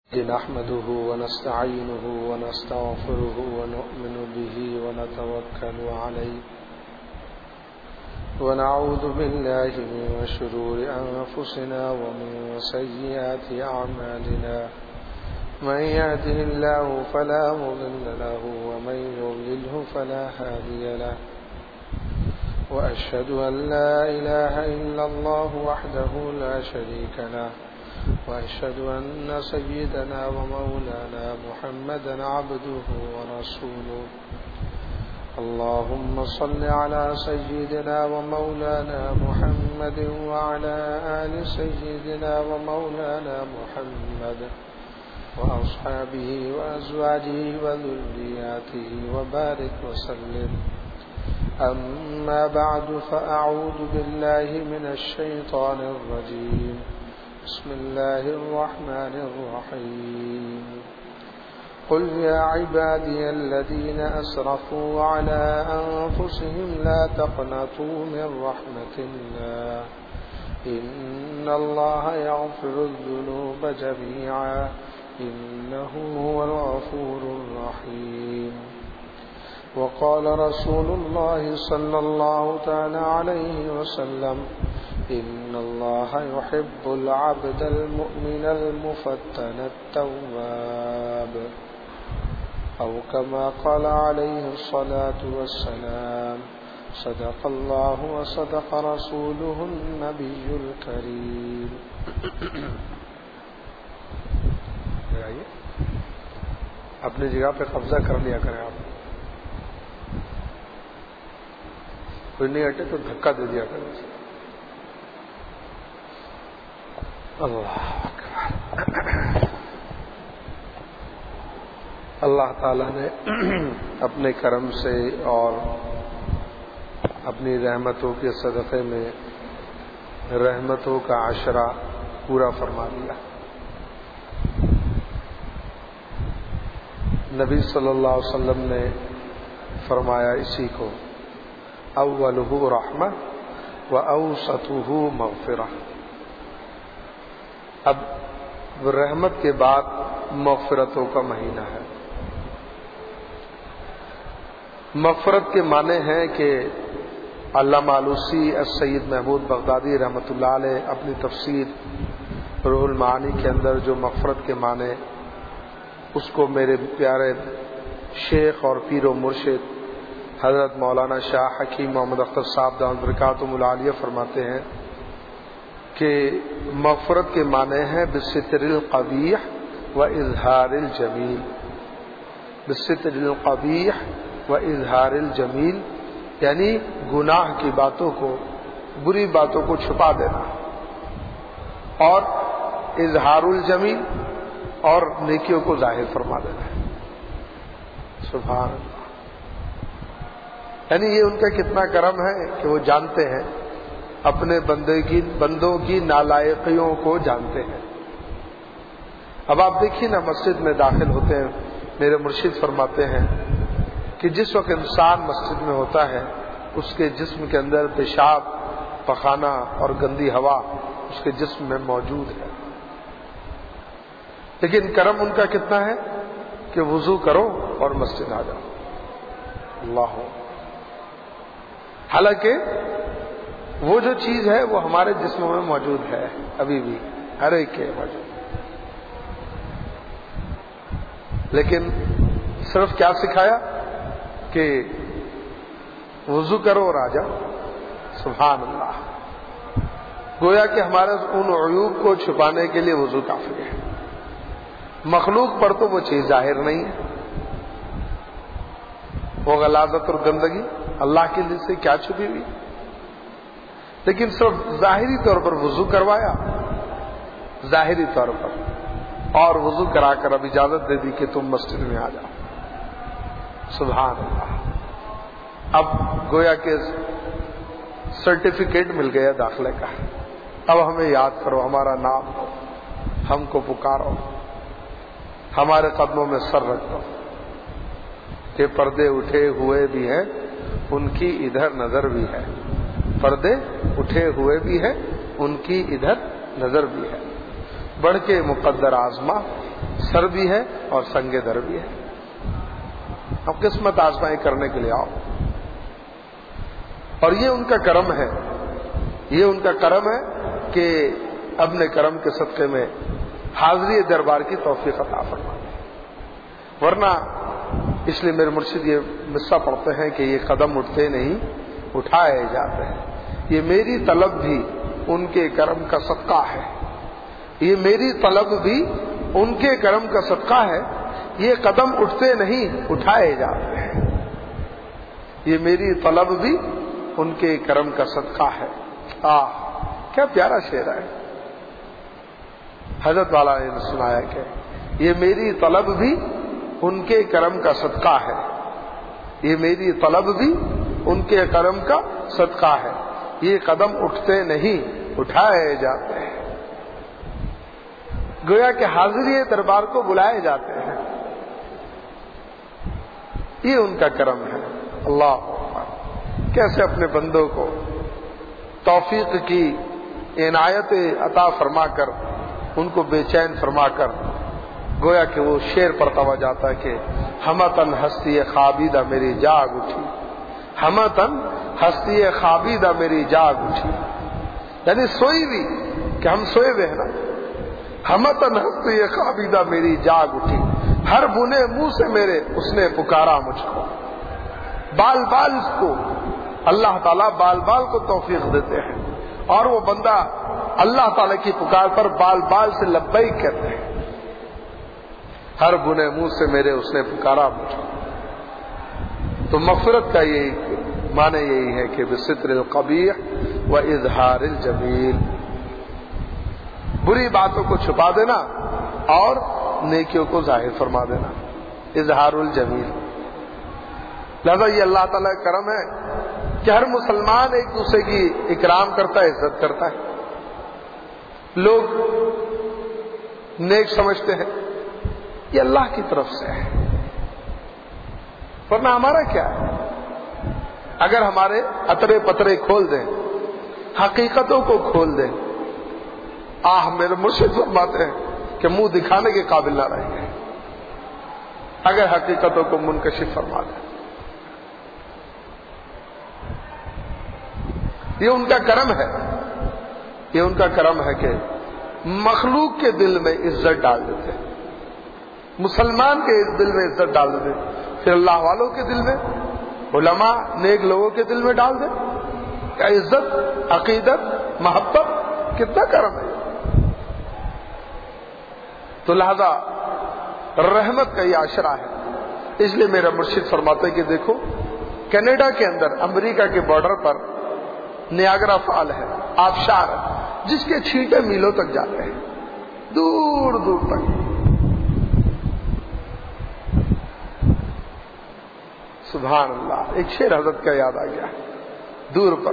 نحمده ونستعينه ونستغفره ونؤمن به ونتوكل عليه ونعوذ بالله من شرور أنفسنا ومن سيئات أعمالنا من يهده الله فلا مضل له ومن يضلله فلا هادي له وأشهد أن لا إله إلا الله وحده لا شريك له وأشهد أن سيدنا ومولانا محمدا عبده ورسوله اللهم صل على سيدنا ومولانا محمد وعلى آل سيدنا ومولانا محمد وأصحابه وأزواجه وذرياته وبارك وسلم أما بعد فأعوذ بالله من الشيطان الرجيم بسم الله الرحمن الرحيم قل يا عبادي الذين أسرفوا على أنفسهم لا تقنطوا من رحمة الله إن الله يغفر الذنوب جميعا إنه هو الغفور الرحيم وقال رسول الله صلى الله تعالى عليه وسلم إن الله يحب العبد المؤمن المفتن التواب أو كما قال عليه الصلاة والسلام صدق الله وصدق رسوله النبي الكريم. اپنی جگہ پہ قبضہ کر لیا کریں آپ، کوئی نہیں ہٹے تو دھکا دے دیا کریں. اللہ اللہ تعالی نے اپنے کرم سے اور اپنی رحمتوں کے صدقے میں رحمتوں کا عشرہ پورا فرما دیا. نبی صلی اللہ علیہ وسلم نے فرمایا اسی کو اولہ رحمہ و اوسطہ مغفرہ. اب رحمت کے بعد مغفرتوں کا مہینہ ہے. مغفرت کے معنی ہیں کہ علامہ آلوسی السید محمود بغدادی رحمۃ اللہ علیہ اپنی تفسیر روح المعانی کے اندر جو مغفرت کے معنی اس کو میرے پیارے شیخ اور پیر و مرشد حضرت مولانا شاہ حکیم محمد اختر صاحب دامت برکاتہم العالیہ فرماتے ہیں کہ مغفرت کے معنی ہے بستر القبیح و اظہار الجمیل. بستر القبیح و اظہار الجمیل یعنی گناہ کی باتوں کو، بری باتوں کو چھپا دینا، اور اظہار الجمیل اور نیکیوں کو ظاہر فرما دینا. سبحان اللہ. یعنی یہ ان کا کتنا کرم ہے کہ وہ جانتے ہیں، اپنے بندوں کی نالائقیوں کو جانتے ہیں. اب آپ دیکھیے نا، مسجد میں داخل ہوتے ہیں، میرے مرشد فرماتے ہیں کہ جس وقت انسان مسجد میں ہوتا ہے اس کے جسم کے اندر پیشاب، پخانہ اور گندی ہوا اس کے جسم میں موجود ہے، لیکن کرم ان کا کتنا ہے کہ وضو کرو اور مسجد آ جاؤ. اللہ. حالانکہ وہ جو چیز ہے وہ ہمارے جسموں میں موجود ہے، ابھی بھی ہر ایک کے موجود، لیکن صرف کیا سکھایا کہ وضو کرو اور آ جاؤ. سبحان اللہ. گویا کہ ہمارے ان عیوب کو چھپانے کے لیے وضو کافی ہے. مخلوق پر تو وہ چیز ظاہر نہیں ہے، وہ غلاظت اور گندگی اللہ کے لیے سے کیا چھپی ہوئی، لیکن صرف ظاہری طور پر وضو کروایا، ظاہری طور پر، اور وضو کرا کر اب اجازت دے دی کہ تم مسجد میں آ جاؤ. سبحان اللہ. اب گویا کہ سرٹیفکیٹ مل گیا داخلے کا. اب ہمیں یاد کرو، ہمارا نام لو، ہم کو پکارو، ہمارے قدموں میں سر رکھو کہ پردے اٹھے ہوئے بھی ہیں، ان کی ادھر نظر بھی ہے. پردے اٹھے ہوئے بھی ہیں، ان کی ادھر نظر بھی ہے. بڑھ کے مقدر آزما سر بھی ہے اور سنگ در بھی ہے. اب قسمت آزمائی کرنے کے لیے آؤ. اور یہ ان کا کرم ہے, یہ ان کا کرم ہے کہ اپنے کرم کے صدقے میں حاضری دربار کی توفیق عطا فرما. ورنہ اس لیے میرے مرشد یہ قصہ پڑھتے ہیں کہ یہ قدم اٹھتے نہیں اٹھائے جاتے ہیں. یہ میری طلب بھی ان کے کرم کا صدقہ ہے, یہ میری طلب بھی ان کے کرم کا صدقہ ہے. یہ قدم اٹھتے نہیں اٹھائے جاتے ہیں, یہ میری طلب بھی ان کے کرم کا صدقہ ہے. کیا پیارا شعر ہے. حضرت والا نے سنایا کہ یہ میری طلب بھی ان کے کرم کا صدقہ ہے, یہ میری طلب بھی ان کے کرم کا صدقہ ہے. یہ قدم اٹھتے نہیں اٹھائے جاتے ہیں. گویا کہ حاضری دربار کو بلائے جاتے ہیں. یہ ان کا کرم ہے. اللہ کیسے اپنے بندوں کو توفیق کی عنایت عطا فرما کر ان کو بے چین فرما کر گویا کہ وہ شعر پڑھتا ہوا جاتا ہے کہ ہمتن ہستی خوابیدہ میری جاگ اٹھی, ہمتن ہستی خوابیدہ میری جاگ اٹھی. یعنی سوئی بھی کہ ہم سوئے ہوئے ہیں نا. ہمتن ہستی خوابیدہ میری جاگ اٹھی, ہر بنے منہ سے میرے اس نے پکارا مجھ کو. بال بال کو اللہ تعالیٰ بال بال کو توفیق دیتے ہیں, اور وہ بندہ اللہ تعالیٰ کی پکار پر بال بال سے لبیک کہتے ہیں. ہر بنے منہ سے میرے اس نے پکارا مجھ کو. تو مغفرت کا یہی معنی یہی ہے کہ بستر القبیح و اظہار الجمیل, بری باتوں کو چھپا دینا اور نیکیوں کو ظاہر فرما دینا, اظہار الجمیل. لہذا یہ اللہ تعالیٰ کا کرم ہے کہ ہر مسلمان ایک دوسرے کی اکرام کرتا ہے, عزت کرتا ہے. لوگ نیک سمجھتے ہیں, یہ اللہ کی طرف سے ہے. ورنہ ہمارا کیا ہے؟ اگر ہمارے اترے پترے کھول دیں, حقیقتوں کو کھول دیں, میرے مرشد فرماتے ہیں کہ منہ دکھانے کے قابل نہ رہیں گے اگر حقیقتوں کو منکشف فرما دیں. یہ ان کا کرم ہے, یہ ان کا کرم ہے کہ مخلوق کے دل میں عزت ڈال دیتے ہیں, مسلمان کے دل میں عزت ڈال دیتے, پھر اللہ والوں کے دل میں, علماء نیک لوگوں کے دل میں ڈال دیں. کیا عزت, عقیدت, محبت, کتنا کرم ہے. تو لہذا رحمت کا یہ عشرہ ہے. اس لیے میرا مرشد فرماتے ہیں کہ دیکھو کینیڈا کے اندر امریکہ کے بارڈر پر نیاگرا فال ہے, آبشار ہے, جس کے چھینٹے میلوں تک جاتے ہیں, دور دور تک. سبحان اللہ. ایک شعر حضرت کا یاد آ گیا, دور پر.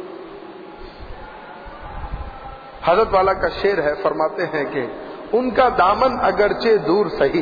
حضرت والا کا شعر ہے, فرماتے ہیں کہ ان کا دامن اگرچہ دور سہی,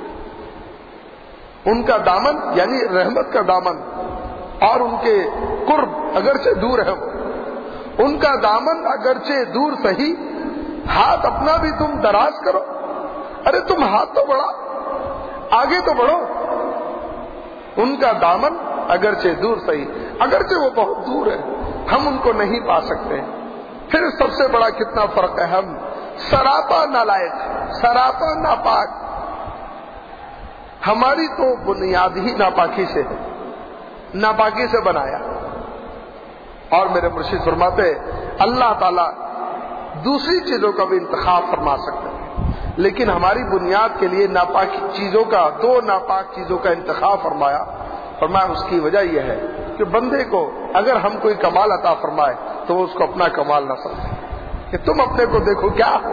ان کا دامن یعنی رحمت کا دامن, اور ان کے قرب اگرچہ دور ہے, ان کا دامن اگرچہ دور سہی, ہاتھ اپنا بھی تم دراز کرو. ارے تم ہاتھ تو بڑھا, آگے تو بڑھو. ان کا دامن اگرچہ دور سہی, اگرچہ وہ بہت دور ہے, ہم ان کو نہیں پا سکتے. پھر سب سے بڑا کتنا فرق ہے, ہم سراپا نالائق, سراپا ناپاک. ہماری تو بنیاد ہی ناپاکی سے ہے, ناپاکی سے بنایا. اور میرے مرشد فرماتے اللہ تعالیٰ دوسری چیزوں کا بھی انتخاب فرما سکتے ہیں, لیکن ہماری بنیاد کے لیے ناپاک چیزوں کا, دو ناپاک چیزوں کا انتخاب فرمایا. فرمایا اس کی وجہ یہ ہے کہ بندے کو اگر ہم کوئی کمال عطا فرمائے تو وہ اس کو اپنا کمال نہ سمجھے, کہ تم اپنے کو دیکھو کیا ہو,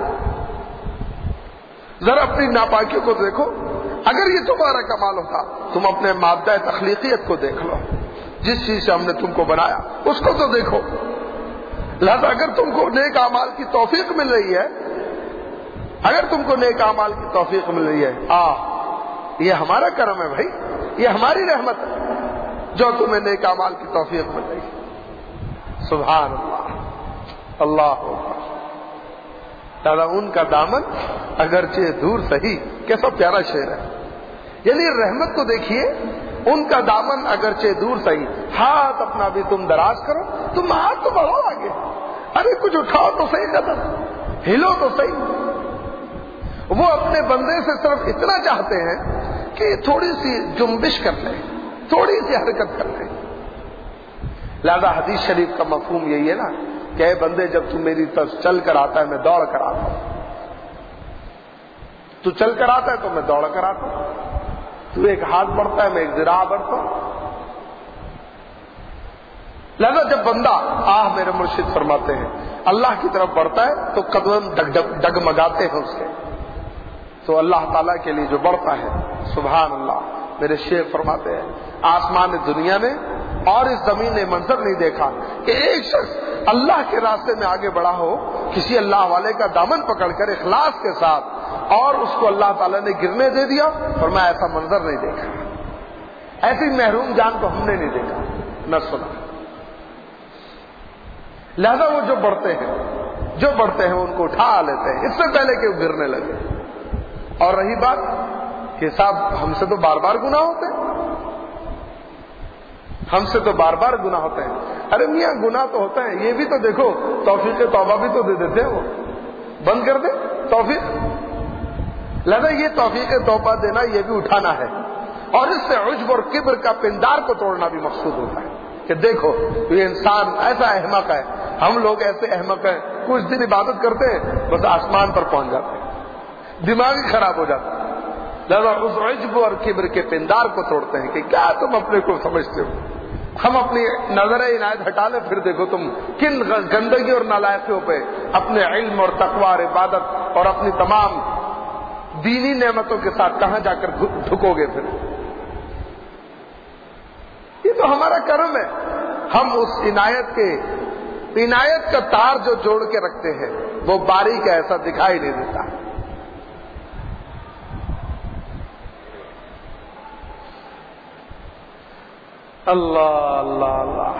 ذرا اپنی ناپاکیوں کو دیکھو. اگر یہ تمہارا کمال ہوتا تم اپنے مادہ تخلیقیت کو دیکھ لو, جس چیز سے ہم نے تم کو بنایا اس کو تو دیکھو. لہذا اگر تم کو نیک اعمال کی توفیق مل رہی ہے, اگر تم کو نیک اعمال کی توفیق مل رہی ہے, یہ ہمارا کرم ہے بھائی, یہ ہماری رحمت ہے جو تمہیں نیک اعمال کی توفیق مل رہی ہے. سبحان اللہ, اللہ اکبر. دادا ان کا دامن اگرچہ دور سہی. کیسا پیارا شعر ہے. یعنی رحمت کو دیکھیے, ان کا دامن اگرچہ دور سہی, ہاتھ اپنا بھی تم دراز کرو, تم ہاتھ تو بڑھاؤ آگے, ارے کچھ اٹھاؤ تو صحیح قدم, ہلو تو صحیح. وہ اپنے بندے سے صرف اتنا چاہتے ہیں کہ تھوڑی سی جنبش کر لیں, تھوڑی سی حرکت کر لیں. لہذا حدیث شریف کا مفہوم یہی ہے نا کہ اے بندے, جب تو میری طرف چل کر آتا ہے میں دوڑ کر آتا ہوں, تو چل کر آتا ہے تو میں دوڑ کر آتا ہوں, تو ایک ہاتھ بڑھتا ہے میں ایک ذراع بڑھتا ہوں. لہذا جب بندہ میرے مرشد فرماتے ہیں اللہ کی طرف بڑھتا ہے تو قدم ڈگمگاتے ہیں اس کے, تو اللہ تعالیٰ کے لیے جو بڑھتا ہے, سبحان اللہ. میرے شیخ فرماتے ہیں آسمان دنیا نے اور اس زمین نے منظر نہیں دیکھا کہ ایک شخص اللہ کے راستے میں آگے بڑھا ہو, کسی اللہ والے کا دامن پکڑ کر اخلاص کے ساتھ, اور اس کو اللہ تعالیٰ نے گرنے دے دیا. اور میں ایسا منظر نہیں دیکھا, ایسی محروم جان کو ہم نے نہیں دیکھا نہ سنا. لہذا وہ جو بڑھتے ہیں ان کو اٹھا لیتے ہیں اس سے پہلے کہ وہ گرنے لگے. اور رہی بات کہ صاحب ہم سے تو بار بار گناہ ہوتے ہیں, ہم سے تو بار بار گناہ ہوتے ہیں. ارے میاں گناہ تو ہوتا ہے, یہ بھی تو دیکھو توفیق توبہ بھی تو دے دیتے ہیں, وہ بند کر دے توفیق. لہذا یہ توفیق توبہ دینا یہ بھی اٹھانا ہے, اور اس سے عجب اور کبر کا پندار کو توڑنا بھی مقصود ہوتا ہے کہ دیکھو یہ انسان ایسا احمق ہے, ہم لوگ ایسے احمق ہیں, کچھ دن عبادت کرتے ہیں بس آسمان پر پہنچ جاتے ہیں, دماغ ہی خراب ہو جاتا ہے. لہذا اس عجب اور کبر کے پندار کو توڑتے ہیں کہ کیا تم اپنے کو سمجھتے ہو, ہم اپنی نظر عنایت ہٹا لیں, پھر دیکھو تم کن گندگی اور نالائقیوں پہ اپنے علم اور تقوی اور عبادت اور اپنی تمام دینی نعمتوں کے ساتھ کہاں جا کر ڈھکو گے. پھر یہ تو ہمارا کرم ہے, ہم اس عنایت کا تار جو جوڑ کے رکھتے ہیں وہ باریک ایسا دکھائی نہیں دیتا. اللہ اللہ اللہ.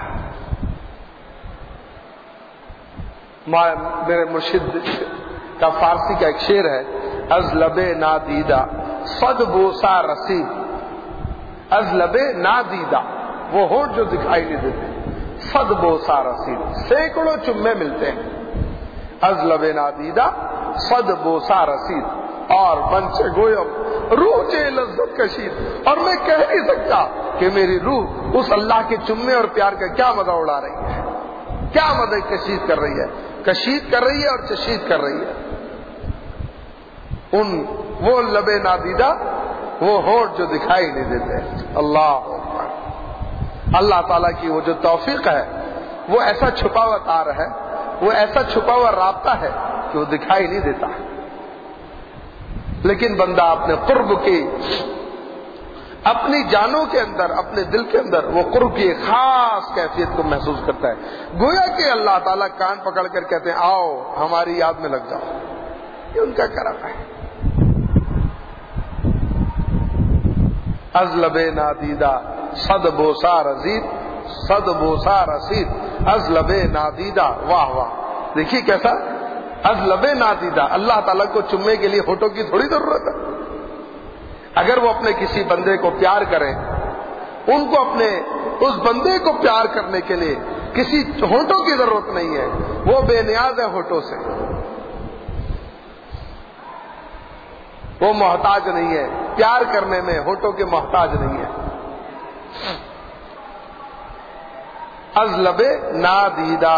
میرے مرشد کا فارسی کا ایک شعر ہے, از لب نادیدہ صد بوسا رسید. از لب نادیدہ وہ ہونٹ جو دکھائی نہیں دیتے, صد بوسا رسید سینکڑوں چمے ملتے ہیں. از لب نادیدہ صد بوسا رسید اور منچے گویم روح چے لذت کشید. اور میں کہہ نہیں سکتا کہ میری روح اس اللہ کے چمے اور پیار کا کیا مزہ اڑا رہی ہے, کیا مزہ کشید کر رہی ہے, کشید کر رہی ہے اور چشید کر رہی ہے. وہ لب نادیدہ وہ ہونٹ جو دکھائی نہیں دیتے. اللہ اللہ تعالیٰ کی وہ جو توفیق ہے وہ ایسا چھپا ہوا تار ہے, وہ ایسا چھپا ہوا رابطہ ہے کہ وہ دکھائی نہیں دیتا. لیکن بندہ اپنے قرب کی, اپنی جانوں کے اندر, اپنے دل کے اندر وہ قرب کی ایک خاص کیفیت کو محسوس کرتا ہے, گویا کہ اللہ تعالیٰ کان پکڑ کر کہتے ہیں آؤ ہماری یاد میں لگ جاؤ. یہ ان کا کرم ہے. از لب نادیدہ صد بوسا رسید, صد بوسا رسید, از لب نادیدہ. واہ واہ, دیکھیے کیسا از لب نادیدہ. اللہ تعالیٰ کو چمے کے لیے ہونٹوں کی تھوڑی ضرورت ہے. اگر وہ اپنے کسی بندے کو پیار کریں, ان کو اپنے اس بندے کو پیار کرنے کے لیے کسی ہونٹوں کی ضرورت نہیں ہے, وہ بے نیاز ہے ہونٹوں سے, وہ محتاج نہیں ہے پیار کرنے میں, ہونٹوں کے محتاج نہیں ہے. از لب نادیدہ,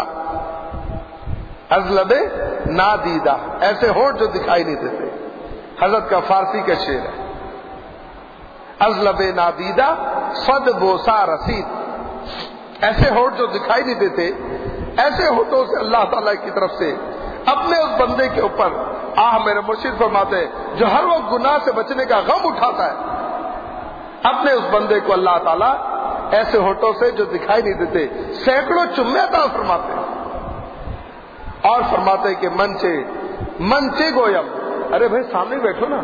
از لب نادیدہ ایسے ہونٹ جو دکھائی نہیں دیتے. حضرت کا فارسی کا شعر ہے, از لب نادیدہ صد بوسا رسید. ایسے ہونٹ جو دکھائی نہیں دیتے, ایسے ہونٹوں سے اللہ تعالیٰ کی طرف سے اپنے اس بندے کے اوپر میرے مرشد فرماتے جو ہر وقت گناہ سے بچنے کا غم اٹھاتا ہے, اپنے اس بندے کو اللہ تعالیٰ ایسے ہونٹوں سے جو دکھائی نہیں دیتے سینکڑوں چمے عطا فرماتے ہیں. اور فرماتے کہ منچے گویم. ارے بھائی سامنے بیٹھو نا,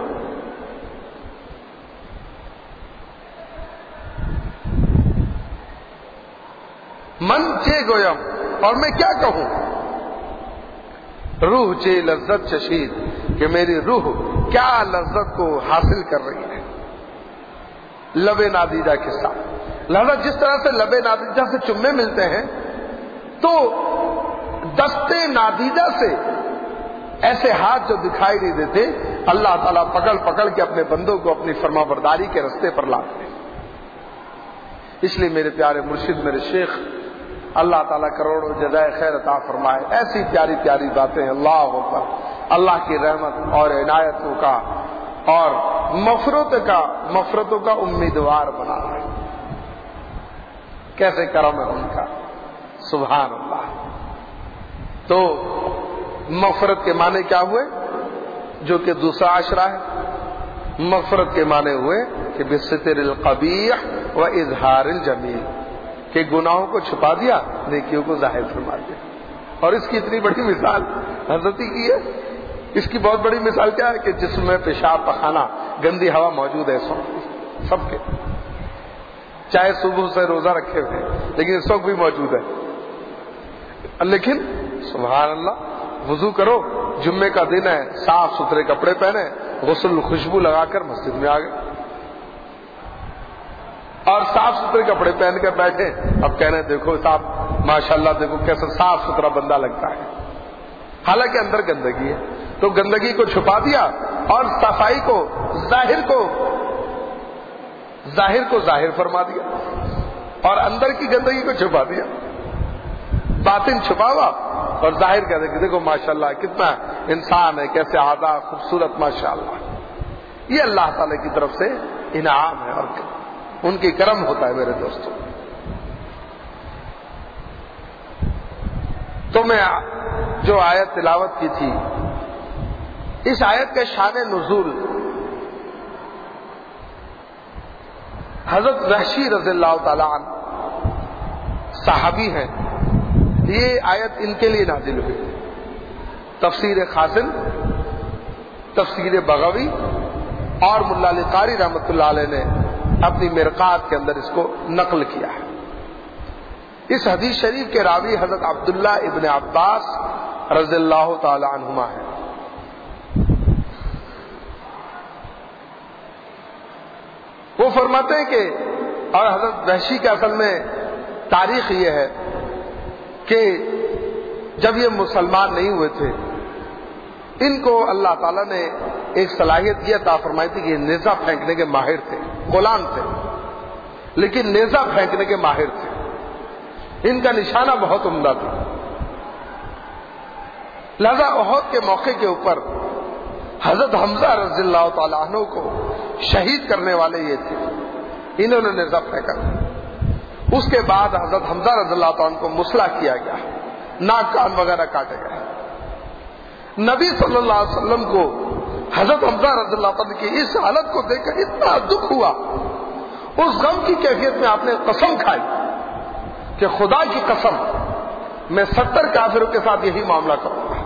منچے گویم, اور میں کیا کہوں, روح چے لذت چشید کہ میری روح کیا لذت کو حاصل کر رہی ہے لب نادیدہ کے ساتھ۔ لہذا جس طرح سے لب نادیدہ سے چمے ملتے ہیں تو دستے نادیدہ سے ایسے ہاتھ جو دکھائی نہیں دیتے اللہ تعالیٰ پکڑ پکڑ کے اپنے بندوں کو اپنی فرما برداری کے رستے پر لاتے ہیں۔ اس لیے میرے پیارے مرشد میرے شیخ اللہ تعالیٰ کروڑوں جزائے خیر عطا فرمائے، ایسی پیاری پیاری باتیں اللہ اکبر، اللہ کی رحمت اور عنایتوں کا اور مغفرتوں کا امیدوار بنا ہے۔ کیسے کرم ہے ان کا، سبحان اللہ۔ تو مغفرت کے معنی کیا ہوئے؟ جو کہ دوسرا عشرہ ہے۔ مغفرت کے معنی ہوئے کہ بستر القبیح و اظہار الجمیل، کہ گناہوں کو چھپا دیا، نیکیوں کو ظاہر فرما دیا۔ اور اس کی اتنی بڑی مثال حضرت کی ہے۔ اس کی بہت بڑی مثال کیا ہے کہ جسم میں پیشاب پخانہ گندی ہوا موجود ہے سب کے، چاہے صبح سے روزہ رکھے ہوئے لیکن اس وقت بھی موجود ہے۔ لیکن سبحان اللہ، وضو کرو، جمعے کا دن ہے، صاف ستھرے کپڑے پہنے، غسل خوشبو لگا کر مسجد میں آ گئے اور صاف ستھرے کپڑے پہن کے بیٹھے، اب کہنے دیکھو صاحب ماشاءاللہ دیکھو کیسا صاف ستھرا بندہ لگتا ہے، حالانکہ اندر گندگی ہے۔ تو گندگی کو چھپا دیا اور صفائی کو ظاہر فرما دیا اور اندر کی گندگی کو چھپا دیا، باطن چھپا ہوا اور ظاہر کر دے کہ دیکھو ماشاءاللہ کتنا انسان ہے، کیسے اعضاء خوبصورت ماشاءاللہ۔ یہ اللہ تعالی کی طرف سے انعام ہے اور ان کی کرم ہوتا ہے میرے دوستوں۔ تو میں جو آیت تلاوت کی تھی، اس آیت کے شان نزول حضرت وحشی رضی اللہ تعالی عنہ صحابی ہیں، یہ آیت ان کے لیے نازل ہوئی۔ تفسیر خازن، تفسیر بغوی اور ملا علی قاری رحمۃ اللہ علیہ نے اپنی مرقات کے اندر اس کو نقل کیا ہے۔ اس حدیث شریف کے راوی حضرت عبداللہ ابن عباس رضی اللہ تعالی عنہما ہے۔ وہ فرماتے ہیں کہ اور حضرت وحشی کے اصل میں تاریخ یہ ہے کہ جب یہ مسلمان نہیں ہوئے تھے، ان کو اللہ تعالیٰ نے ایک صلاحیت یہ عطا فرمائی تھی کہ یہ نیزہ پھینکنے کے ماہر تھے، غلام تھے لیکن نیزہ پھینکنے کے ماہر تھے، ان کا نشانہ بہت عمدہ تھا۔ لہذا احد کے موقع کے اوپر حضرت حمزہ رضی اللہ تعالیٰ عنہ کو شہید کرنے والے یہ تھے، انہوں نے نیزہ پھینکا۔ اس کے بعد حضرت حمزہ رضی اللہ تعالیٰ عنہ کو مسلح کیا گیا، ناک کان وغیرہ کاٹے گئے۔ نبی صلی اللہ علیہ وسلم کو حضرت حمزہ رضی اللہ عنہ کی اس حالت کو دیکھ کر اتنا دکھ ہوا، اس غم کی کیفیت میں آپ نے قسم کھائی کہ خدا کی قسم میں 70 کافروں کے ساتھ یہی معاملہ کروں گا۔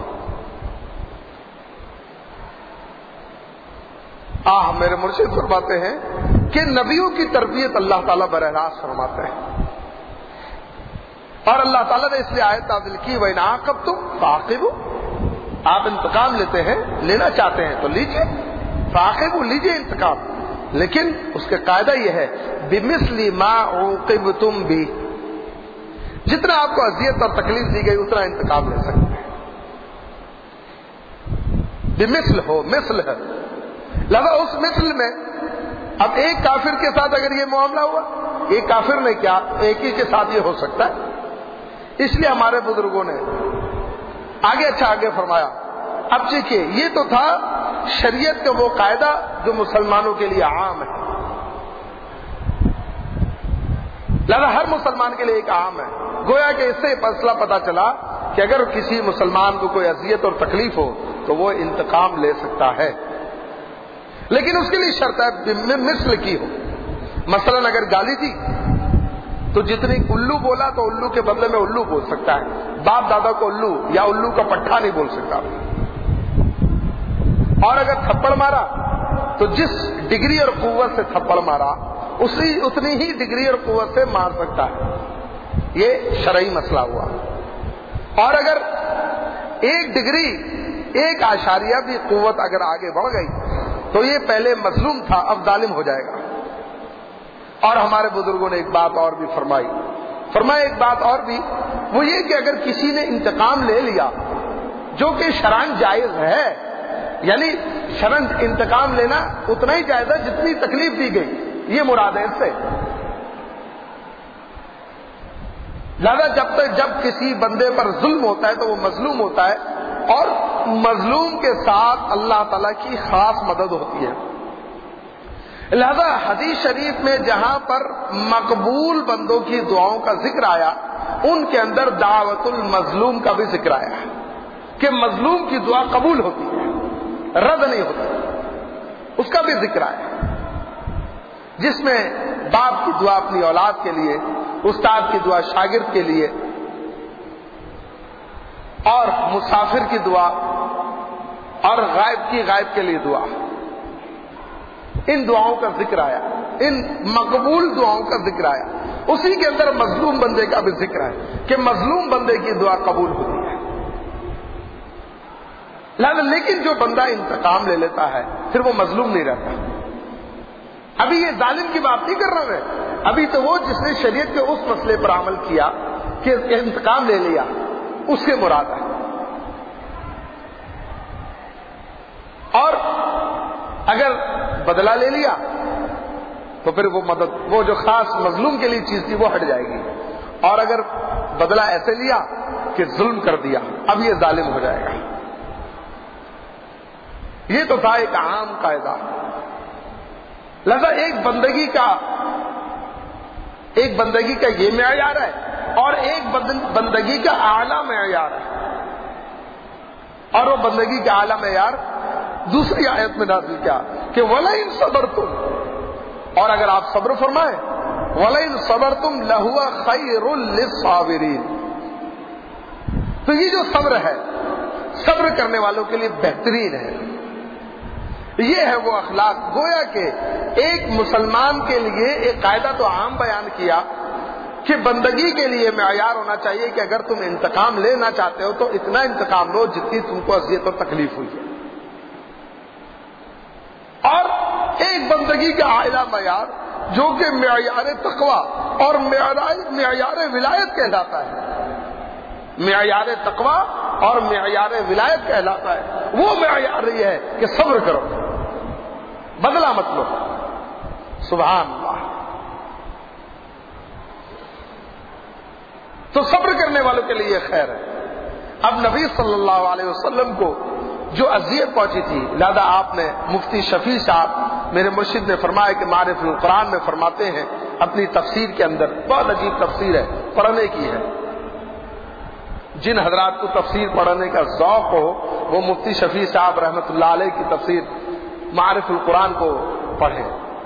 میرے مرشد فرماتے ہیں کہ نبیوں کی تربیت اللہ تعالیٰ براہ راست فرماتے ہیں، اور اللہ تعالیٰ نے اس لیے آیت نازل کی وَإِنْ عَاقَبْتُمْ فَعَاقِبُوا، آپ انتقام لیتے ہیں، لینا چاہتے ہیں تو لیجئے، فَعَاقِبُوا، لیجئے انتقام، لیکن اس کا قاعدہ یہ ہے بِمِثْلِ مَا عُوقِبْتُمْ بِهِ، جتنا آپ کو اذیت اور تکلیف دی گئی اتنا انتقام لے سکتے ہیں۔ بِمِثْلِ ہو، مثل ہے، لہذا اس مثل میں اب ایک کافر کے ساتھ اگر یہ معاملہ ہوا، ایک کافر میں کیا ایک ہی کے ساتھ یہ ہو سکتا ہے۔ اس لیے ہمارے بزرگوں نے آگے فرمایا۔ اب دیکھیے یہ تو تھا شریعت کا وہ قاعدہ جو مسلمانوں کے لیے عام ہے، لہذا ہر مسلمان کے لیے ایک عام ہے۔ گویا کہ اس سے مسئلہ پتا چلا کہ اگر کسی مسلمان کو کوئی اذیت اور تکلیف ہو تو وہ انتقام لے سکتا ہے، لیکن اس کے لیے شرط ہے مثل کی ہو۔ مثلا اگر گالی دی تو جتنی الو بولا تو الو کے بدلے میں الو بول سکتا ہے، باپ دادا کو الو یا الو کا پٹھا نہیں بول سکتا۔ اور اگر تھپڑ مارا تو جس ڈگری اور قوت سے تھپڑ مارا اتنی ہی ڈگری اور قوت سے مار سکتا ہے، یہ شرعی مسئلہ ہوا۔ اور اگر 1 ڈگری 1 بھی قوت اگر آگے بڑھ گئی تو یہ پہلے مظلوم تھا، اب ظالم ہو جائے گا۔ اور ہمارے بزرگوں نے ایک بات اور بھی فرمایا ایک بات اور بھی، وہ یہ کہ اگر کسی نے انتقام لے لیا جو کہ شرعاً جائز ہے، یعنی شرعاً انتقام لینا اتنا ہی جائز ہے جتنی تکلیف دی گئی، یہ مراد ہے اس سے۔ لہذا جب کسی بندے پر ظلم ہوتا ہے تو وہ مظلوم ہوتا ہے، اور مظلوم کے ساتھ اللہ تعالیٰ کی خاص مدد ہوتی ہے۔ لہذا حدیث شریف میں جہاں پر مقبول بندوں کی دعاؤں کا ذکر آیا، ان کے اندر دعوت المظلوم کا بھی ذکر آیا کہ مظلوم کی دعا قبول ہوتی ہے، رد نہیں ہوتی، اس کا بھی ذکر آیا، جس میں باپ کی دعا اپنی اولاد کے لیے، استاد کی دعا شاگرد کے لیے، اور مسافر کی دعا، اور غائب کے لیے دعا، ان دعاؤں کا ذکر آیا، ان مقبول دعاؤں کا ذکر آیا۔ اسی کے اندر مظلوم بندے کا بھی ذکر ہے کہ مظلوم بندے کی دعا قبول ہوتی ہے۔ لیکن جو بندہ انتقام لے لیتا ہے پھر وہ مظلوم نہیں رہتا۔ ابھی یہ ظالم کی بات نہیں کر رہا میں، ابھی تو وہ جس نے شریعت کے اس مسئلے پر عمل کیا کہ انتقام لے لیا، اس سے مراد ہے۔ اور اگر بدلہ لے لیا تو پھر وہ مدد، وہ جو خاص مظلوم کے لیے چیز تھی وہ ہٹ جائے گی، اور اگر بدلہ ایسے لیا کہ ظلم کر دیا، اب یہ ظالم ہو جائے گا۔ یہ تو تھا ایک عام قاعدہ۔ لہذا ایک بندگی کا یہ معیار ہے، اور ایک بندگی کا اعلیٰ معیار ہے، اور وہ بندگی کا اعلیٰ معیار دوسری آیت میں نازل کیا کہ وَلَئِن صَبَرْتُمْ، اور اگر آپ صبر فرمائیں، وَلَئِن صَبَرْتُمْ لَهُوَ خَيْرٌ لِلصَّابِرِينَ، تو یہ جو صبر ہے، صبر کرنے والوں کے لیے بہترین ہے۔ یہ ہے وہ اخلاق، گویا کہ ایک مسلمان کے لیے ایک قاعدہ تو عام بیان کیا کہ بندگی کے لیے معیار ہونا چاہیے کہ اگر تم انتقام لینا چاہتے ہو تو اتنا انتقام لو جتنی تم کو اذیت اور تکلیف ہوئی ہے، اور ایک بندگی کا اعلیٰ معیار جو کہ معیار تقویٰ اور معیار ولایت کہلاتا ہے، معیار تقویٰ اور معیار ولایت کہلاتا ہے، وہ معیار یہ ہے کہ صبر کرو، بدلہ مت لو۔ سبحان اللہ۔ تو صبر کرنے والوں کے لیے خیر ہے۔ اب نبی صلی اللہ علیہ وسلم کو جو اذیت پہنچی تھی، لہذا آپ نے مفتی شفیع صاحب میرے مرشد نے فرمایا کہ معرف القرآن میں فرماتے ہیں اپنی تفسیر کے اندر، بہت عجیب تفسیر ہے، پڑھنے کی ہے، جن حضرات کو تفسیر پڑھنے کا ذوق ہو وہ مفتی شفیع صاحب رحمۃ اللہ علیہ کی تفسیر معرف القرآن کو پڑھیں۔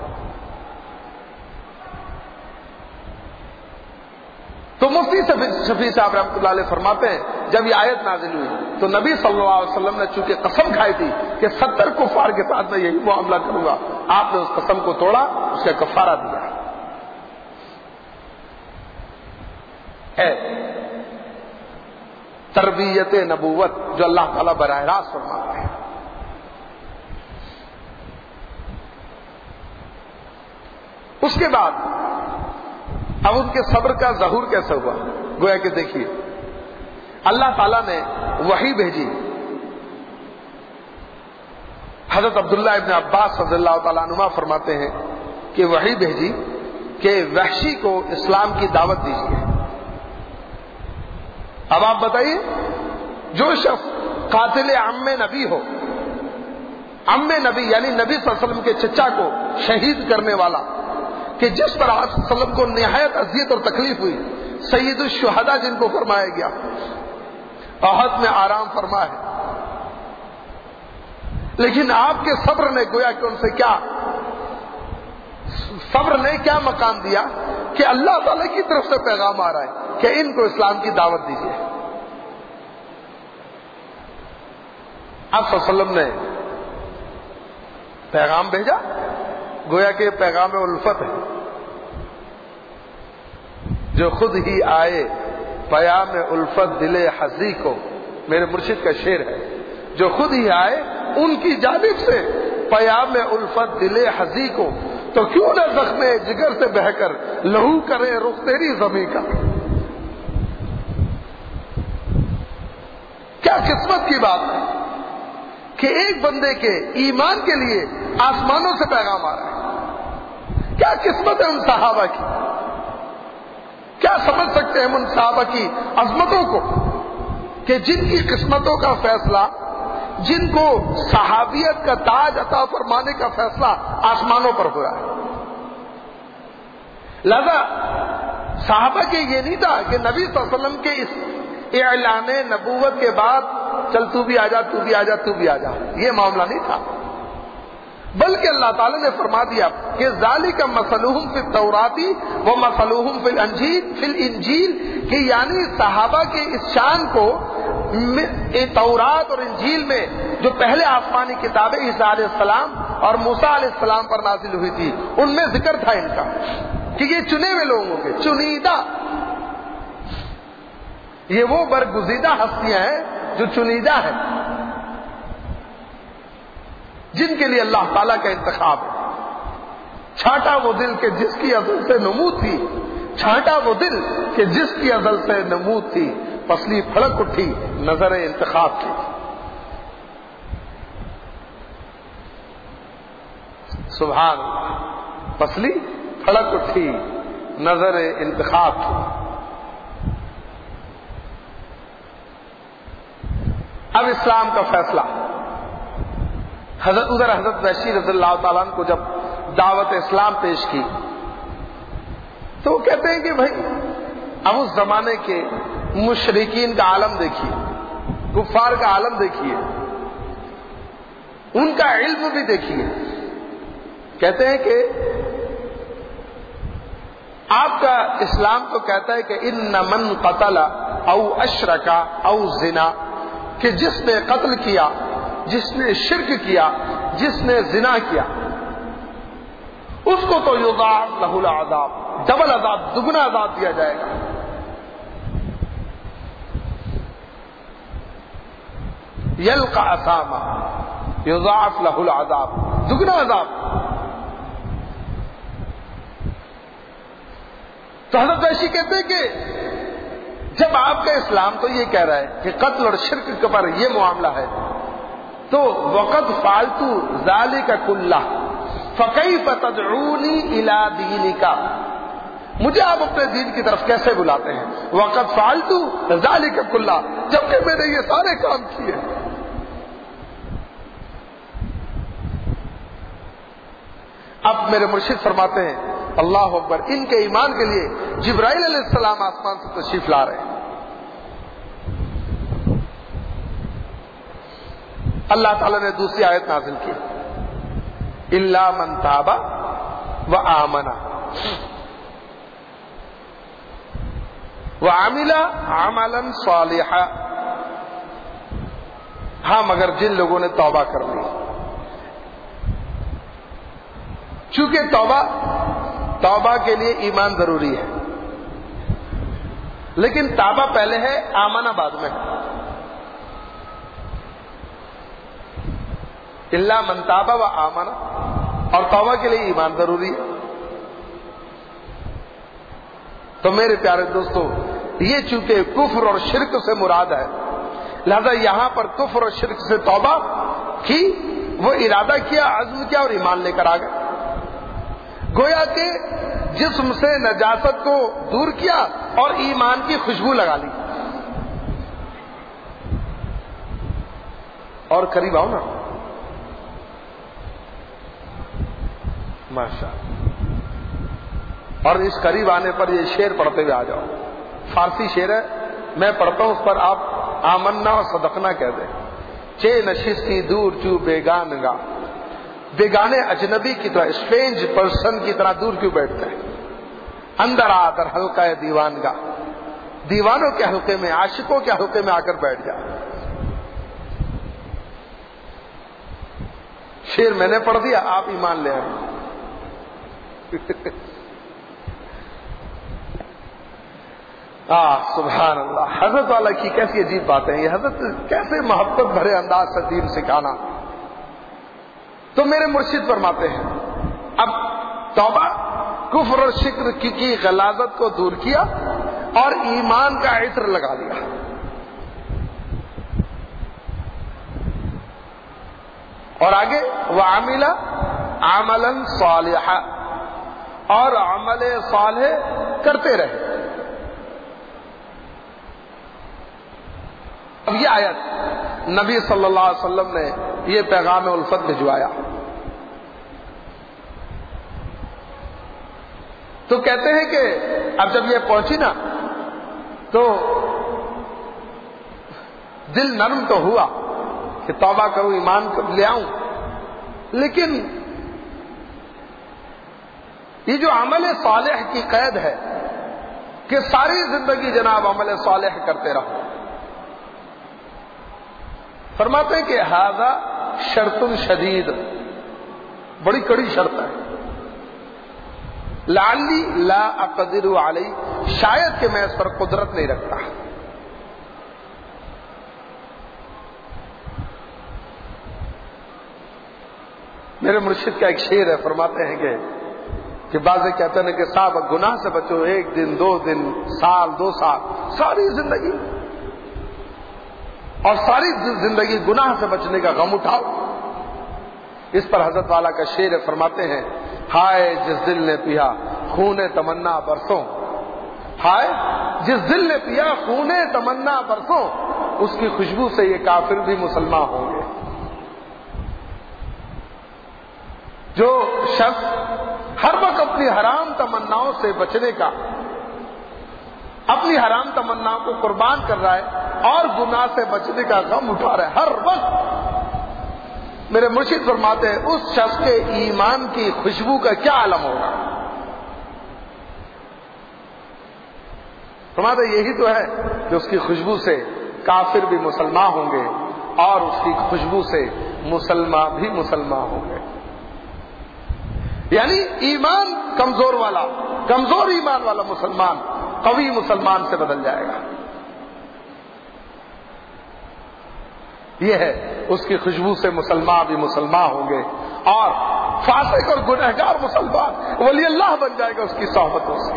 تو مفتی شفیع صاحب رحمۃ اللہ علیہ فرماتے ہیں جب یہ آیت نازل ہوئی تو نبی صلی اللہ علیہ وسلم نے چونکہ قسم کھائی تھی کہ 70 کفار کے ساتھ میں یہی معاملہ کروں گا، آپ نے اس قسم کو توڑا، اس کا کفارہ دیا ہے۔ تربیت نبوت جو اللہ تعالیٰ براہ راست فرماتا ہے۔ اس کے بعد اب ان کے صبر کا ظہور کیسے ہوا؟ گویا کہ دیکھیے اللہ تعالیٰ نے وحی بھیجی، حضرت عبداللہ ابن عباس رضی اللہ تعالیٰ عنہما فرماتے ہیں کہ وحی بھیجی کہ وحشی کو اسلام کی دعوت دیجیے۔ اب آپ بتائیے، جو شخص قاتل عم نبی ہو، عم نبی یعنی نبی صلی اللہ علیہ وسلم کے چچا کو شہید کرنے والا، کہ جس پر آپ صلی اللہ علیہ وسلم کو نہایت اذیت اور تکلیف ہوئی، سید الشہداء جن کو فرمایا گیا، احد میں آرام فرما ہے، لیکن آپ کے صبر نے گویا کہ ان سے کیا، صبر نے کیا مقام دیا کہ اللہ تعالی کی طرف سے پیغام آ رہا ہے کہ ان کو اسلام کی دعوت دیجیے۔ آپ صلی اللہ علیہ وسلم نے پیغام بھیجا، گویا کہ پیغام الفت ہے، جو خود ہی آئے پیام الفت دل حزی کو میرے مرشد کا شعر ہے، جو خود ہی آئے ان کی جانب سے پیام الفت دل حزی کو، تو کیوں نہ زخم جگر سے بہ کر لہو کرے رخ تیری زمیں کا۔ کیا قسمت کی بات ہے کہ ایک بندے کے ایمان کے لیے آسمانوں سے پیغام آ رہا ہے۔ کیا قسمت ہے ان صحابہ کی، کیا سمجھ سکتے ہیں ہم ان صحابہ کی عظمتوں کو کہ جن کی قسمتوں کا فیصلہ، جن کو صحابیت کا تاج عطا فرمانے کا فیصلہ آسمانوں پر ہوا ہے۔ لہذا صحابہ کے یہ نہیں تھا کہ نبی صلی اللہ علیہ وسلم کے اس اعلان نبوت کے بعد چل تو بھی آ جا، تو بھی آ جا، تو بھی آ جا، یہ معاملہ نہیں تھا، بلکہ اللہ تعالی نے فرما دیا کہ ذالک مثلہم فی التوراۃ و مثلہم فی الانجیل، کہ یعنی صحابہ کے اس شان کو تورات اور انجیل میں جو پہلے آسمانی کتابیں عیسیٰ علیہ السلام اور موسیٰ علیہ السلام پر نازل ہوئی تھی ان میں ذکر تھا ان کا، کہ یہ چنے ہوئے لوگوں کے چنیدہ، یہ وہ برگزیدہ ہستیاں ہیں جو چنیدہ ہیں، جن کے لیے اللہ تعالیٰ کا انتخاب ہے۔ چھانٹا وہ دل کہ جس کی ازل سے نمود تھی، چھانٹا وہ دل کہ جس کی ازل سے نمود تھی، پسلی پھڑک اٹھی نظر انتخاب کی۔ سبحان اللہ، پسلی پھڑک اٹھی نظر انتخاب کی۔ اب اسلام کا فیصلہ، حضرت وحشی رضی اللہ تعالیٰ عنہ کو جب دعوت اسلام پیش کی تو وہ کہتے ہیں کہ بھائی اب اس زمانے کے مشرکین کا عالم دیکھیے، کفار کا عالم دیکھیے، ان کا علم بھی دیکھیے۔ کہتے ہیں کہ آپ کا اسلام تو کہتا ہے کہ ان من قتل او اشرک او زنا، کہ جس نے قتل کیا، جس نے شرک کیا، جس نے زنا کیا، اس کو تو یضاعف لہ العذاب، ڈبل عذاب، دگنا عذاب دیا جائے گا۔ یلقى اثاما یضاعف لہ العذاب، دگنا عذاب۔ تو حضرت وحشی کہتے ہیں کہ جب آپ کا اسلام تو یہ کہہ رہا ہے کہ قتل اور شرک کے پر یہ معاملہ ہے، تو وقد فعلت ذلك كلہ فكيف تدعوني الى دینک، مجھے آپ اپنے دین کی طرف کیسے بلاتے ہیں؟ وقد فعلت ذلك كلہ، جبکہ میں نے یہ سارے کام کیے۔ اب میرے مرشد فرماتے ہیں اللہ اکبر، ان کے ایمان کے لیے جبرائیل علیہ السلام آسمان سے تشریف لا رہے ہیں۔ اللہ تعالیٰ نے دوسری آیت نازل کی، الا من تاب وآمن وعمل عملا صالحا، ہاں مگر جن لوگوں نے توبہ کر لی۔ چونکہ توبہ کے لیے ایمان ضروری ہے، لیکن توبہ پہلے ہے، آمنہ بعد میں ہے۔ الا من تاب و آمن، اور توبہ کے لیے ایمان ضروری ہے۔ تو میرے پیارے دوستو، یہ چونکہ کفر اور شرک سے مراد ہے، لہذا یہاں پر کفر اور شرک سے توبہ کی، وہ ارادہ کیا، عزم کیا اور ایمان لے کر آ گئے۔ گویا کہ جسم سے نجاست کو دور کیا اور ایمان کی خوشبو لگا لی۔ اور قریب آؤ نا، ماشاءاللہ، اور اس قریب آنے پر یہ شعر پڑھتے ہوئے آ جاؤ، فارسی شعر ہے، میں پڑھتا ہوں، اس پر آپ آمنا اور صدقنا کہہ دیں۔ چے نشستی دور جو بیگانگا، بیگانے اجنبی کی طرح، اسٹرینج پرسن کی طرح دور کیوں بیٹھتے ہیں؟ اندر آ در حلقہ دیوان گا، دیوانوں کے حلقے میں، عاشقوں کے حلقے میں آ کر بیٹھ جا۔ شعر میں نے پڑھ دیا، آپ ایمان لے آئے۔ سبحان اللہ، حضرت والا کی کیسی عجیب بات ہے یہ، حضرت کیسے محبت بھرے انداز سے دین سکھانا۔ تو میرے مرشد فرماتے ہیں اب توبہ کفر اور شرک کی غلاظت کو دور کیا اور ایمان کا عطر لگا دیا۔ اور آگے وعمل عملا صالحا، اور عمل صالح کرتے رہے۔ اب یہ آیت نبی صلی اللہ علیہ وسلم نے یہ پیغام الفت بھجوایا، تو کہتے ہیں کہ اب جب یہ پہنچی نا تو دل نرم تو ہوا کہ توبہ کروں، ایمان لے آؤں، لیکن یہ جو عمل صالح کی قید ہے کہ ساری زندگی جناب عمل صالح کرتے رہو، فرماتے ہیں کہ ھذا شرط شدید، بڑی کڑی شرط ہے، لعلی لا اقدر علی، شاید کہ میں اس پر قدرت نہیں رکھتا۔ میرے مرشد کا ایک شعر ہے، فرماتے ہیں کہ بعضے کہتے ہیں کہ صاحب گناہ سے بچو، ایک دن، 2 دن، سال، 2 سال، ساری زندگی، اور ساری زندگی گناہ سے بچنے کا غم اٹھاؤ۔ اس پر حضرت والا کا شعر ہے، فرماتے ہیں ہائے جس دل نے پیا خون تمنا برسوں، ہائے جس دل نے پیا خون تمنا برسوں، اس کی خوشبو سے یہ کافر بھی مسلمان ہوں گے۔ جو شخص ہر وقت اپنی حرام تمناؤں سے بچنے کا، اپنی حرام تمناؤں کو قربان کر رہا ہے اور گناہ سے بچنے کا غم اٹھا رہا ہے ہر وقت، میرے مرشد فرماتے ہیں اس شخص کے ایمان کی خوشبو کا کیا عالم ہوگا۔ فرماتے ہیں یہی تو ہے کہ اس کی خوشبو سے کافر بھی مسلمان ہوں گے اور اس کی خوشبو سے مسلمان بھی مسلمان ہوں گے۔ یعنی ایمان کمزور والا، کمزور ایمان والا مسلمان قوی مسلمان سے بدل جائے گا۔ یہ ہے اس کی خوشبو سے مسلمان بھی مسلمان ہوں گے، اور فاسق اور گنہگار مسلمان ولی اللہ بن جائے گا اس کی صحبتوں سے۔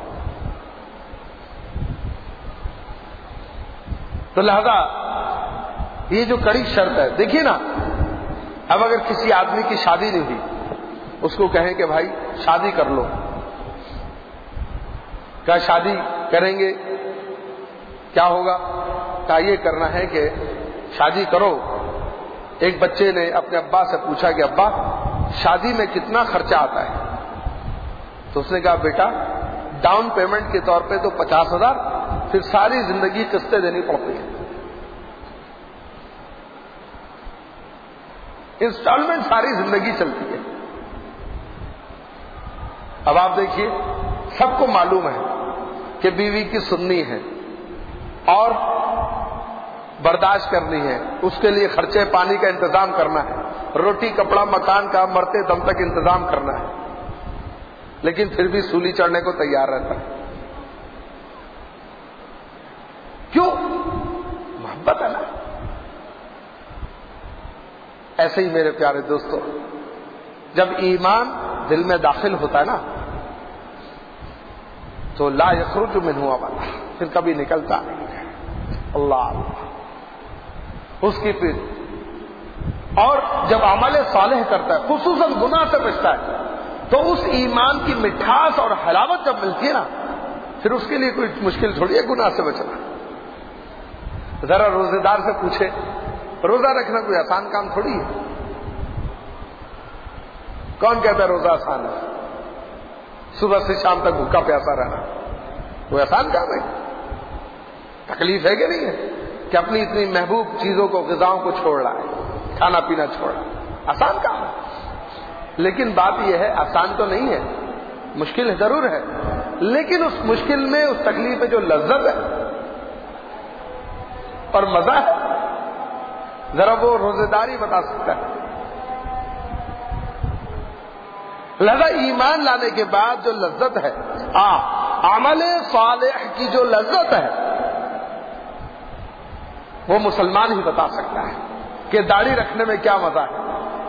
تو لہذا یہ جو کڑی شرط ہے، دیکھیے نا، اب اگر کسی آدمی کی شادی نہیں ہوئی، اس کو کہیں کہ بھائی شادی کر لو، کیا شادی کریں گے؟ کیا ہوگا؟ کیا یہ کرنا ہے کہ شادی کرو۔ ایک بچے نے اپنے ابا سے پوچھا کہ ابا شادی میں کتنا خرچہ آتا ہے؟ تو اس نے کہا بیٹا ڈاؤن پیمنٹ کے طور پہ تو 50,000، پھر ساری زندگی قسطیں دینی پڑتی ہیں، انسٹالمنٹ ساری زندگی چلتی ہے۔ اب آپ دیکھیے، سب کو معلوم ہے کہ بیوی کی سننی ہے اور برداشت کرنی ہے، اس کے لیے خرچے پانی کا انتظام کرنا ہے، روٹی کپڑا مکان کا مرتے دم تک انتظام کرنا ہے، لیکن پھر بھی سولی چڑھنے کو تیار رہتا ہے۔ کیوں؟ محبت ہے نا۔ ایسے ہی میرے پیارے دوستو، جب ایمان دل میں داخل ہوتا ہے نا تو لا یخرج منہ ابدا، پھر کبھی نکلتا نہیں ہے۔ اللہ اللہ اس کی پھر، اور جب عمل صالح کرتا ہے، خصوصاً گناہ سے بچتا ہے، تو اس ایمان کی مٹھاس اور حلاوت جب ملتی ہے نا، پھر اس کے لیے کوئی مشکل تھوڑی ہے گناہ سے بچنا۔ ذرا روزے دار سے پوچھے، روزہ رکھنا کوئی آسان کام تھوڑی ہے۔ کون کہتا ہے روزہ آسان ہے؟ صبح سے شام تک بھوکا پیاسا رہنا کوئی آسان کام ہے؟ تکلیف ہے کہ نہیں ہے کہ اپنی اتنی محبوب چیزوں کو، غذاؤں کو چھوڑ رہا ہے، کھانا پینا چھوڑ رہا ہے، آسان کام ہے۔ لیکن بات یہ ہے آسان تو نہیں ہے، مشکل ضرور ہے، لیکن اس مشکل میں، اس تکلیف میں جو لذت ہے اور مزہ ہے، ذرا وہ روزے داری بتا سکتا ہے۔ لہذا ایمان لانے کے بعد جو لذت ہے، عمل صالح کی جو لذت ہے وہ مسلمان ہی بتا سکتا ہے کہ داڑھی رکھنے میں کیا مزہ ہے،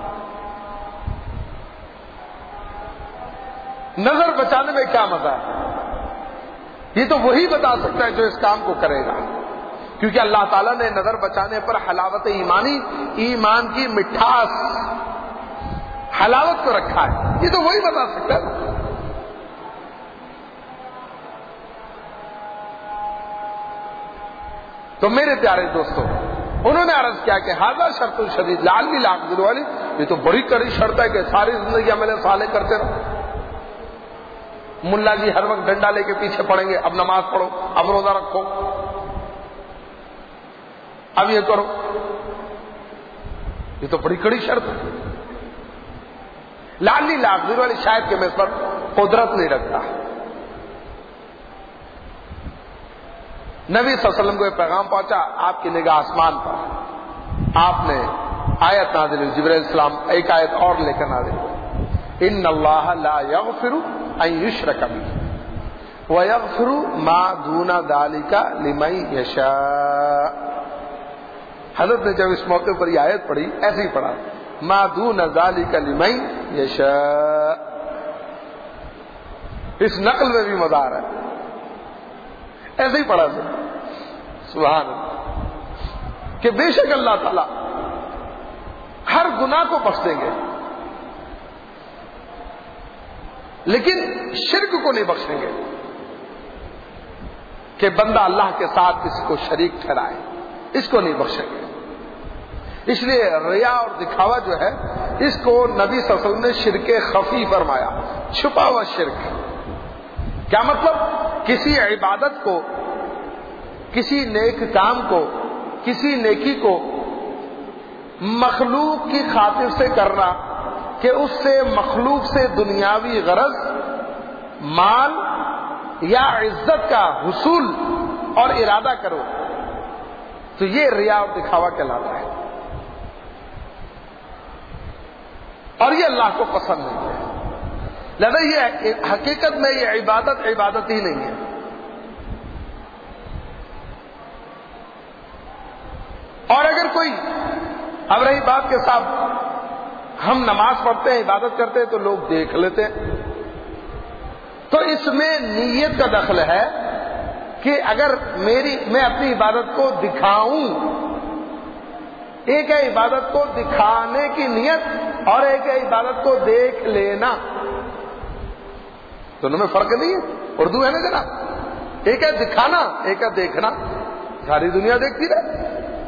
نظر بچانے میں کیا مزہ ہے. یہ تو وہی بتا سکتا ہے جو اس کام کو کرے گا، کیونکہ اللہ تعالیٰ نے نظر بچانے پر حلاوت ایمانی، ایمان کی مٹھاس، حلاوت کو رکھا ہے. یہ تو وہی بتا سکتا ہے. تو میرے پیارے دوستوں، انہوں نے عرض کیا کہ ھذا شرط شدید لعلی لا اقدر علیہ، یہ تو بڑی کڑی شرط ہے کہ ساری زندگی عمل صالح کرتے رہو. ملا جی ہر وقت ڈنڈا لے کے پیچھے پڑیں گے، اب نماز پڑھو، اب روزہ رکھو، اب یہ کرو. یہ تو بڑی کڑی شرط ہے. لعلی لا اقدر علیہ، شاید کہ میں اس پر قدرت نہیں رکھتا. نبی صلی اللہ علیہ وسلم کو یہ پیغام پہنچا، آپ کی نگاہ آسمان پر، آپ نے آیت نازل ہوئی، جبرائیل علیہ السلام ایک آیت اور لے کر نازل ہوئی، ان اللہ لا یغفر ان یشرک بہ ویغفر ما دون ذلک لمن یشاء. حضرت نے جب اس موقع پر یہ آیت پڑھی، ایسے ہی پڑھا، ما دون ذلک لمن یشاء. اس نقل میں بھی مدار ہے، ایسے ہی پڑھا تھا. سبحان اللہ، کہ بے شک اللہ تعالی ہر گناہ کو بخش دیں گے، لیکن شرک کو نہیں بخشیں گے کہ بندہ اللہ کے ساتھ کسی کو شریک ٹھہرائے، اس کو نہیں بخشیں گے. اس لیے ریا اور دکھاوا جو ہے، اس کو نبی صلی اللہ علیہ وسلم نے شرک خفی فرمایا، چھپا ہوا شرک. کیا مطلب؟ کسی عبادت کو، کسی نیک کام کو، کسی نیکی کو مخلوق کی خاطر سے کرنا کہ اس سے مخلوق سے دنیاوی غرض، مال یا عزت کا حصول اور ارادہ کرو، تو یہ ریا اور دکھاوا کہلاتا ہے، اور یہ اللہ کو پسند نہیں ہے. لہذا یہ حقیقت میں یہ عبادت ہی نہیں ہے. اور اگر کوئی، اب رہی بات کے ساتھ ہم نماز پڑھتے ہیں، عبادت کرتے ہیں تو لوگ دیکھ لیتے ہیں، تو اس میں نیت کا دخل ہے کہ اگر میں اپنی عبادت کو دکھاؤں، ایک ہے عبادت کو دکھانے کی نیت اور ایک ہے عبادت کو دیکھ لینا. دونوں میں فرق نہیں ہے، اردو ہے نا جناب. ایک ہے دکھانا، ایک ہے دیکھنا. ساری دنیا دیکھتی رہے،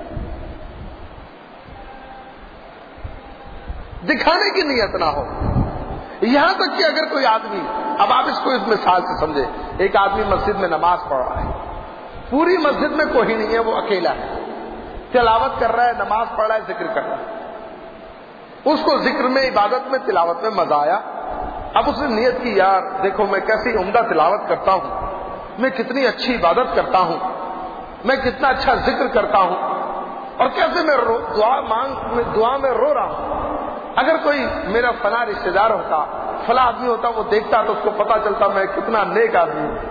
دکھانے کی نیت نہ ہو. یہاں تک کہ اگر کوئی آدمی، اب آپ اس کو اس مثال سے سمجھے، ایک آدمی مسجد میں نماز پڑھ رہا ہے، پوری مسجد میں کوئی نہیں ہے، وہ اکیلا ہے، تلاوت کر رہا ہے، نماز پڑھ رہا ہے، ذکر کر رہا ہے. اس کو ذکر میں، عبادت میں، تلاوت میں مزہ آیا. اب اس نے نیت کی، یار دیکھو میں کیسی عمدہ تلاوت کرتا ہوں، میں کتنی اچھی عبادت کرتا ہوں، میں کتنا اچھا ذکر کرتا ہوں، اور کیسے میں دعا میں رو رہا ہوں. اگر کوئی میرا فلاں رشتے دار ہوتا، فلاں آدمی ہوتا، وہ دیکھتا تو اس کو پتا چلتا میں کتنا نیک آدمی ہوں.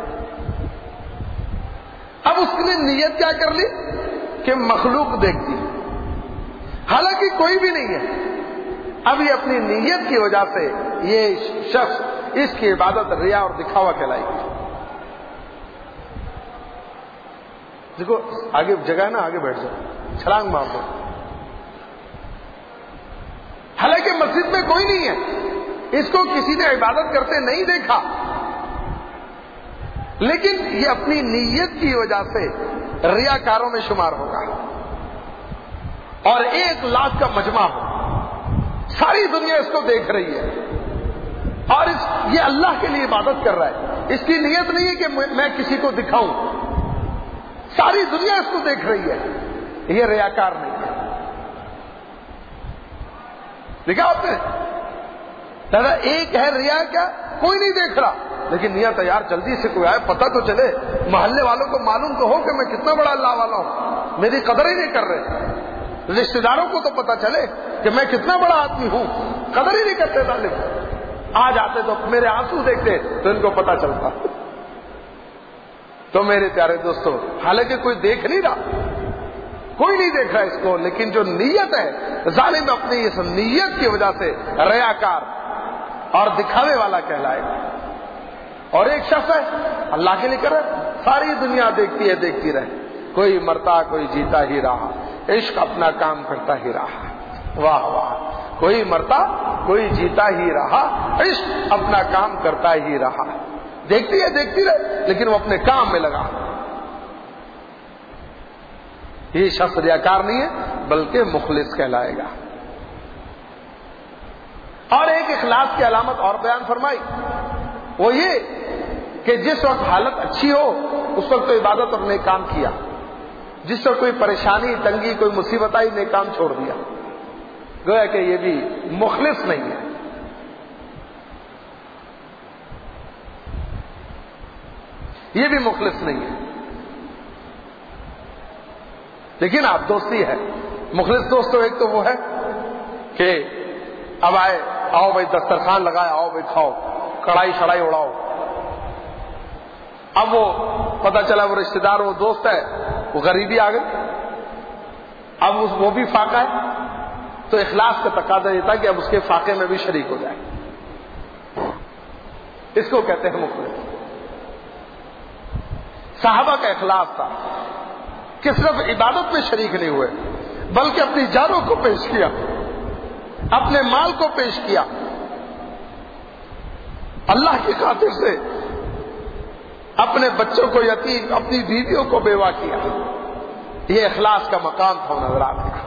اب اس نے نیت کیا کر لی کہ مخلوق دیکھتی، حالانکہ کوئی بھی نہیں ہے. اب یہ اپنی نیت کی وجہ سے یہ شخص، اس کی عبادت ریا اور دکھاوا کہلائے گی. دیکھو آگے جگہ ہے نا، آگے بیٹھ جاؤ، چھلانگ مار دو. حالانکہ مسجد میں کوئی نہیں ہے، اس کو کسی نے عبادت کرتے نہیں دیکھا، لیکن یہ اپنی نیت کی وجہ سے ریاکاروں میں شمار ہوگا. اور 1,00,000 کا مجمع ہو، ساری دنیا اس کو دیکھ رہی ہے، اور یہ اللہ کے لیے عبادت کر رہا ہے. اس کی نیت نہیں ہے کہ میں کسی کو دکھاؤں، ساری دنیا اس کو دیکھ رہی ہے. یہ ریاکار نہیں ہے. دیکھا آپ نے؟ دادا ایک ہے ریا، کیا کوئی نہیں دیکھ رہا، لیکن نیت ہے یار جلدی سے کوئی آئے، پتہ تو چلے، محلے والوں کو معلوم تو ہو کہ میں کتنا بڑا اللہ والا ہوں، میری قدر ہی نہیں کر رہے. رشتے داروں کو تو پتا چلے کہ میں کتنا بڑا آدمی ہوں، قدر ہی نہیں کرتے. ظالم آ جاتے تو میرے آنسو دیکھتے تو ان کو پتا چلتا. تو میرے پیارے دوستو، حالانکہ کوئی دیکھ نہیں رہا، کوئی نہیں دیکھ رہا اس کو، لیکن جو نیت ہے، ظالم اپنی اس نیت کی وجہ سے ریاکار اور دکھاوے والا کہلائے گا۔ اور ایک شخص ہے اللہ کے لیے کر رہا ہے، ساری دنیا دیکھتی ہے، دیکھتی رہے، کوئی مرتا کوئی جیتا ہی رہا، عشق اپنا کام کرتا ہی رہا۔ واہ واہ، کوئی مرتا کوئی جیتا ہی رہا، عشق اپنا کام کرتا ہی رہا۔ دیکھتی ہے دیکھتی رہے، لیکن وہ اپنے کام میں لگا۔ یہ شخص ریاکار نہیں ہے بلکہ مخلص کہلائے گا۔ اور ایک اخلاص کی علامت اور بیان فرمائی، وہ یہ کہ جس وقت حالت اچھی ہو اس وقت تو عبادت اور نیک کام کیا، جس وقت کوئی پریشانی تنگی کوئی مصیبت آئی نیک کام چھوڑ دیا، گویا کہ یہ بھی مخلص نہیں ہے۔ یہ بھی مخلص نہیں ہے۔ لیکن آپ دوستی ہے، مخلص دوست تو ایک تو وہ ہے کہ اب آئے، آؤ بھائی دسترخوان لگائے، آؤ بھائی کھاؤ، کڑھائی شڑائی اڑاؤ۔ اب وہ پتہ چلا وہ رشتہ دار وہ دوست ہے وہ غریبی آ گئی، اب وہ بھی فاقہ ہے، تو اخلاص کا تقاضا یہ تھا کہ اب اس کے فاقے میں بھی شریک ہو جائے۔ اس کو کہتے ہیں مخلص۔ صحابہ کا اخلاص تھا کہ صرف عبادت میں شریک نہیں ہوئے بلکہ اپنی جانوں کو پیش کیا، اپنے مال کو پیش کیا، اللہ کی خاطر سے اپنے بچوں کو یتیم، اپنی بیویوں کو بیوہ کیا۔ یہ اخلاص کا مقام تھا نظر آنے کا۔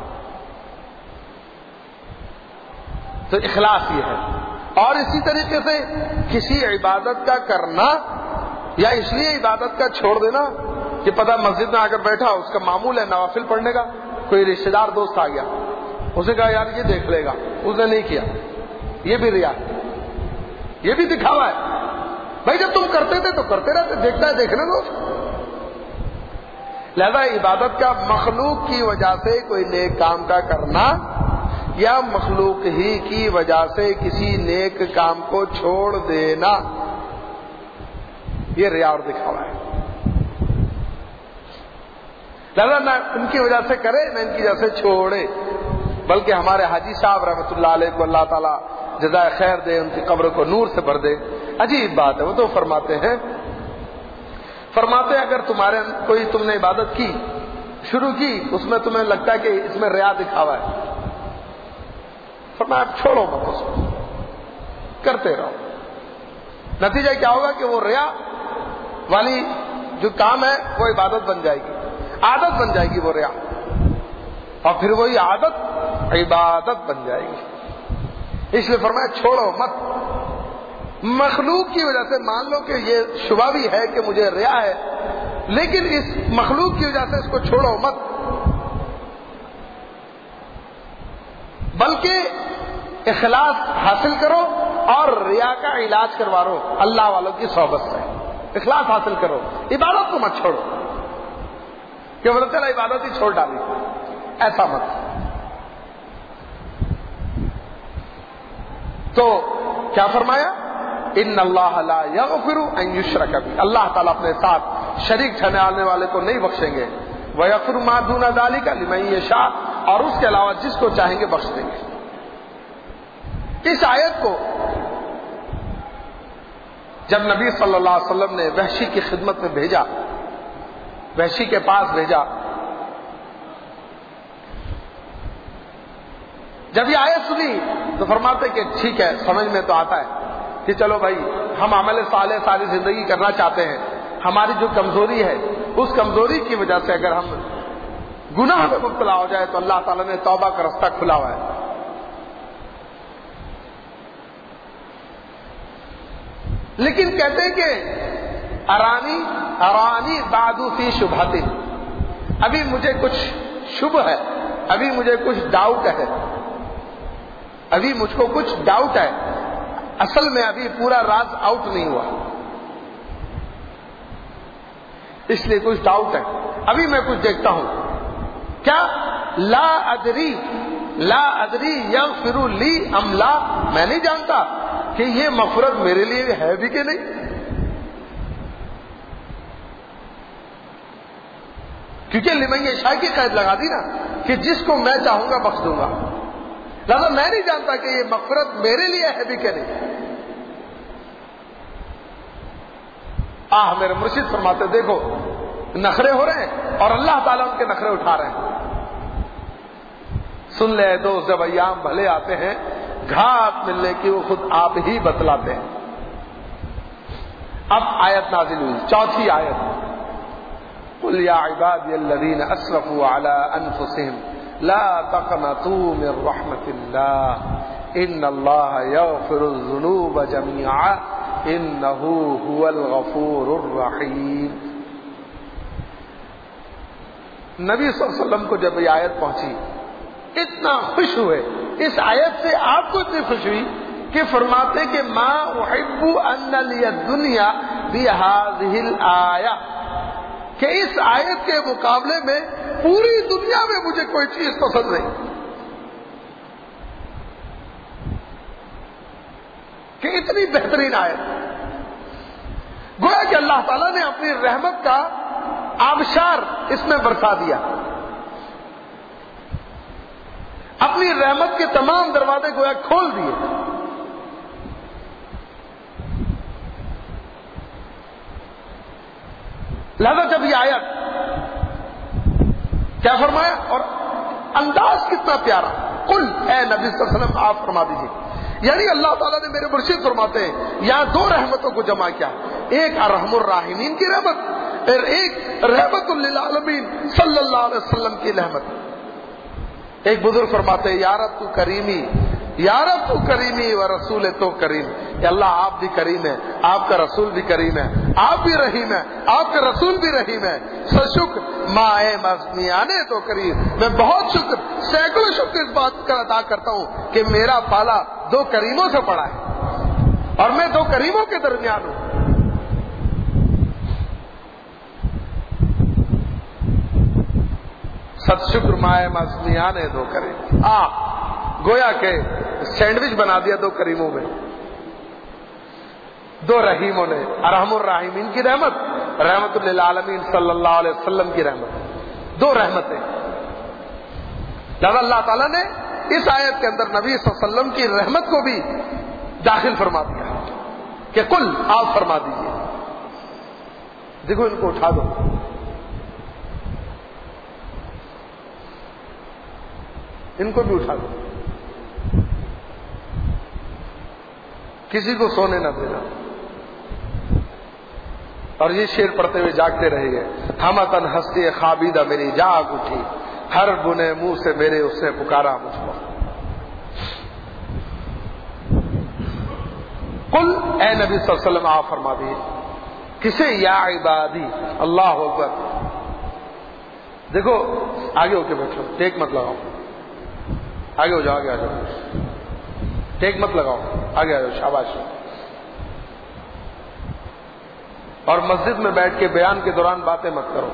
تو اخلاص یہ ہے۔ اور اسی طریقے سے کسی عبادت کا کرنا یا اس لیے عبادت کا چھوڑ دینا کہ پتہ مسجد میں آ کر بیٹھا، اس کا معمول ہے نوافل پڑھنے کا، کوئی رشتہ دار دوست آ گیا، اسے کہا یار یہ دیکھ لے گا، اس نے نہیں کیا، یہ بھی ریا، یہ بھی دکھاوا ہے۔ بھائی جب تم کرتے تھے تو کرتے رہتے، دیکھتا ہے دیکھنے دو۔ لہذا عبادت کا مخلوق کی وجہ سے کوئی نیک کام کا کرنا یا مخلوق ہی کی وجہ سے کسی نیک کام کو چھوڑ دینا، یہ ریا اور دکھاوا ہے۔ لہذا نہ ان کی وجہ سے کرے نہ ان کی وجہ سے چھوڑے، بلکہ ہمارے حاجی صاحب رحمۃ اللہ علیہ کو اللہ تعالیٰ جزائے خیر دے، ان کی قبر کو نور سے بھر دے۔ عجیب بات ہے، وہ تو فرماتے ہیں اگر تم نے عبادت کی شروع کی، اس میں تمہیں لگتا ہے کہ اس میں ریا دکھاوا ہے، فرمایا چھوڑو مت اس کو، کرتے رہو۔ نتیجہ کیا ہوگا کہ وہ ریا والی جو کام ہے وہ عبادت بن جائے گی، عادت بن جائے گی وہ ریا، اور پھر وہی عادت عبادت بن جائے گی۔ اس لیے فرمایا چھوڑو مت۔ مخلوق کی وجہ سے مان لو کہ یہ شبہ بھی ہے کہ مجھے ریا ہے، لیکن اس مخلوق کی وجہ سے اس کو چھوڑو مت، بلکہ اخلاص حاصل کرو اور ریا کا علاج کروا رہو اللہ والوں کی صحبت سے۔ اخلاص حاصل کرو، عبادت کو مت چھوڑو کہ بولے چلا عبادت ہی چھوڑ ڈالی، ایسا مت۔ تو کیا فرمایا؟ ان اللہ لا یغفر ان یشرک بہ، اللہ تعالیٰ اپنے ساتھ شریک ٹھہرانے والے کو نہیں بخشیں گے، ویغفر ما دون ذلک لمن یشاء، اور اس کے علاوہ جس کو چاہیں گے بخش دیں گے۔ اس آیت کو جب نبی صلی اللہ علیہ وسلم نے وحشی کی خدمت میں بھیجا، وحشی کے پاس بھیجا، جب یہ آیت سنی تو فرماتے کہ ٹھیک ہے، سمجھ میں تو آتا ہے کہ چلو بھائی ہم عمل صالح ساری زندگی کرنا چاہتے ہیں، ہماری جو کمزوری ہے اس کمزوری کی وجہ سے اگر ہم گناہ میں مبتلا ہو جائے تو اللہ تعالیٰ نے توبہ کا رستہ کھلا ہوا ہے۔ لیکن کہتے ہیں کہ ارانی بعد فی شبہۃ، ابھی مجھے کچھ شبہ ہے، ابھی مجھے کچھ ڈاؤٹ ہے، ابھی مجھ کو کچھ ڈاؤٹ ہے، اصل میں ابھی پورا راز آؤٹ نہیں ہوا، اس لیے کچھ ڈاؤٹ ہے، ابھی میں کچھ دیکھتا ہوں۔ کیا؟ لا ادری یغفر لی ام لا، میں نہیں جانتا کہ یہ مغفرت میرے لیے ہے بھی کہ نہیں۔ کیونکہ لمن یشاء کی قید لگا دی نا کہ جس کو میں چاہوں گا بخش دوں گا. لہٰذا میں نہیں جانتا کہ یہ مغفرت میرے لیے ہے بھی کہ نہیں. میرے مرشد فرماتے دیکھو نخرے ہو رہے ہیں اور اللہ تعالیٰ ان کے نخرے اٹھا رہے ہیں. سن لے دوست جب ایام بھلے آتے ہیں گھات ملنے کی وہ خود آپ ہی بتلاتے ہیں. اب آیت نازل ہوئی, چوتھی آیت. قل یا عبادی الذین اسرفوا علی انفسہم لا تقنطوا من رحمت اللہ ان اللہ یغفر الذنوب جميعا انہ هو الغفور الرحیم. نبی صلی اللہ علیہ وسلم کو جب یہ آیت پہنچی اتنا خوش ہوئے. اس آیت سے آپ کو اتنی خوش ہوئی کہ فرماتے کہ ما احب ان لی الدنیا بہذہ الآیہ, کہ اس آیت کے مقابلے میں پوری دنیا میں مجھے کوئی چیز پسند نہیں. کہ اتنی بہترین آیت, گویا کہ اللہ تعالیٰ نے اپنی رحمت کا آبشار اس میں برسا دیا. اپنی رحمت کے تمام دروازے گویا کھول دیے. لہذا جب یہ آیت کیا فرمایا اور انداز کتنا پیارا. قل اے نبی صلی اللہ علیہ وسلم آپ فرما دیجیے, یعنی اللہ تعالیٰ نے میرے مرشد فرماتے ہیں یہاں دو رحمتوں کو جمع کیا, ایک ارحم الراحمین کی رحمت اور ایک رحمت للعالمین صلی اللہ علیہ وسلم کی رحمت. ایک بزرگ فرماتے ہیں یا رب تو کریمی, یا رب تو کریمی و رسول تو کریم. کہ اللہ آپ بھی کریم ہے, آپ کا رسول بھی کریم ہے, آپ بھی رحیم ہے, آپ کا رسول بھی رحیم ہے. شکر مائے مزنیانے تو کریم, میں بہت شکر سینکڑوں شکر اس بات کا ادا کرتا ہوں کہ میرا پالا دو کریموں سے پڑا ہے اور میں دو کریموں کے درمیان ہوں. ست شکر مائے مزنیانے دو کریم. گویا کہ سینڈوچ بنا دیا دو کریموں میں, دو رحیموں نے. ارحم الراحمین کی رحمت, رحمت للعالمین صلی اللہ علیہ وسلم کی رحمت, دو رحمتیں. لہذا اللہ تعالیٰ نے اس آیت کے اندر نبی صلی اللہ علیہ وسلم کی رحمت کو بھی داخل فرما دیا کہ قل آپ فرما دیجیے. دیکھو ان کو اٹھا دو, ان کو بھی اٹھا دو, کسی کو سونے نہ دینا. اور یہ شعر پڑھتے ہوئے جاگتے رہے گئے. ہمتن ہستی خوابیدہ میری جاگ اٹھی, ہر گنے منہ سے میرے اس نے پکارا مجھ کو. قل اے نبی صلی اللہ علیہ وسلم آپ فرما دیجیے. کسے یا عبادی, اللہ اکبر. دیکھو آگے ہو کے بیٹھو, ٹیک مت لگاؤ, آگے ہو جاؤ, آگے آ جاؤ, ٹیک مت لگاؤ, آگے آ جاؤ, شاباش. اور مسجد میں بیٹھ کے بیان کے دوران باتیں مت کرو.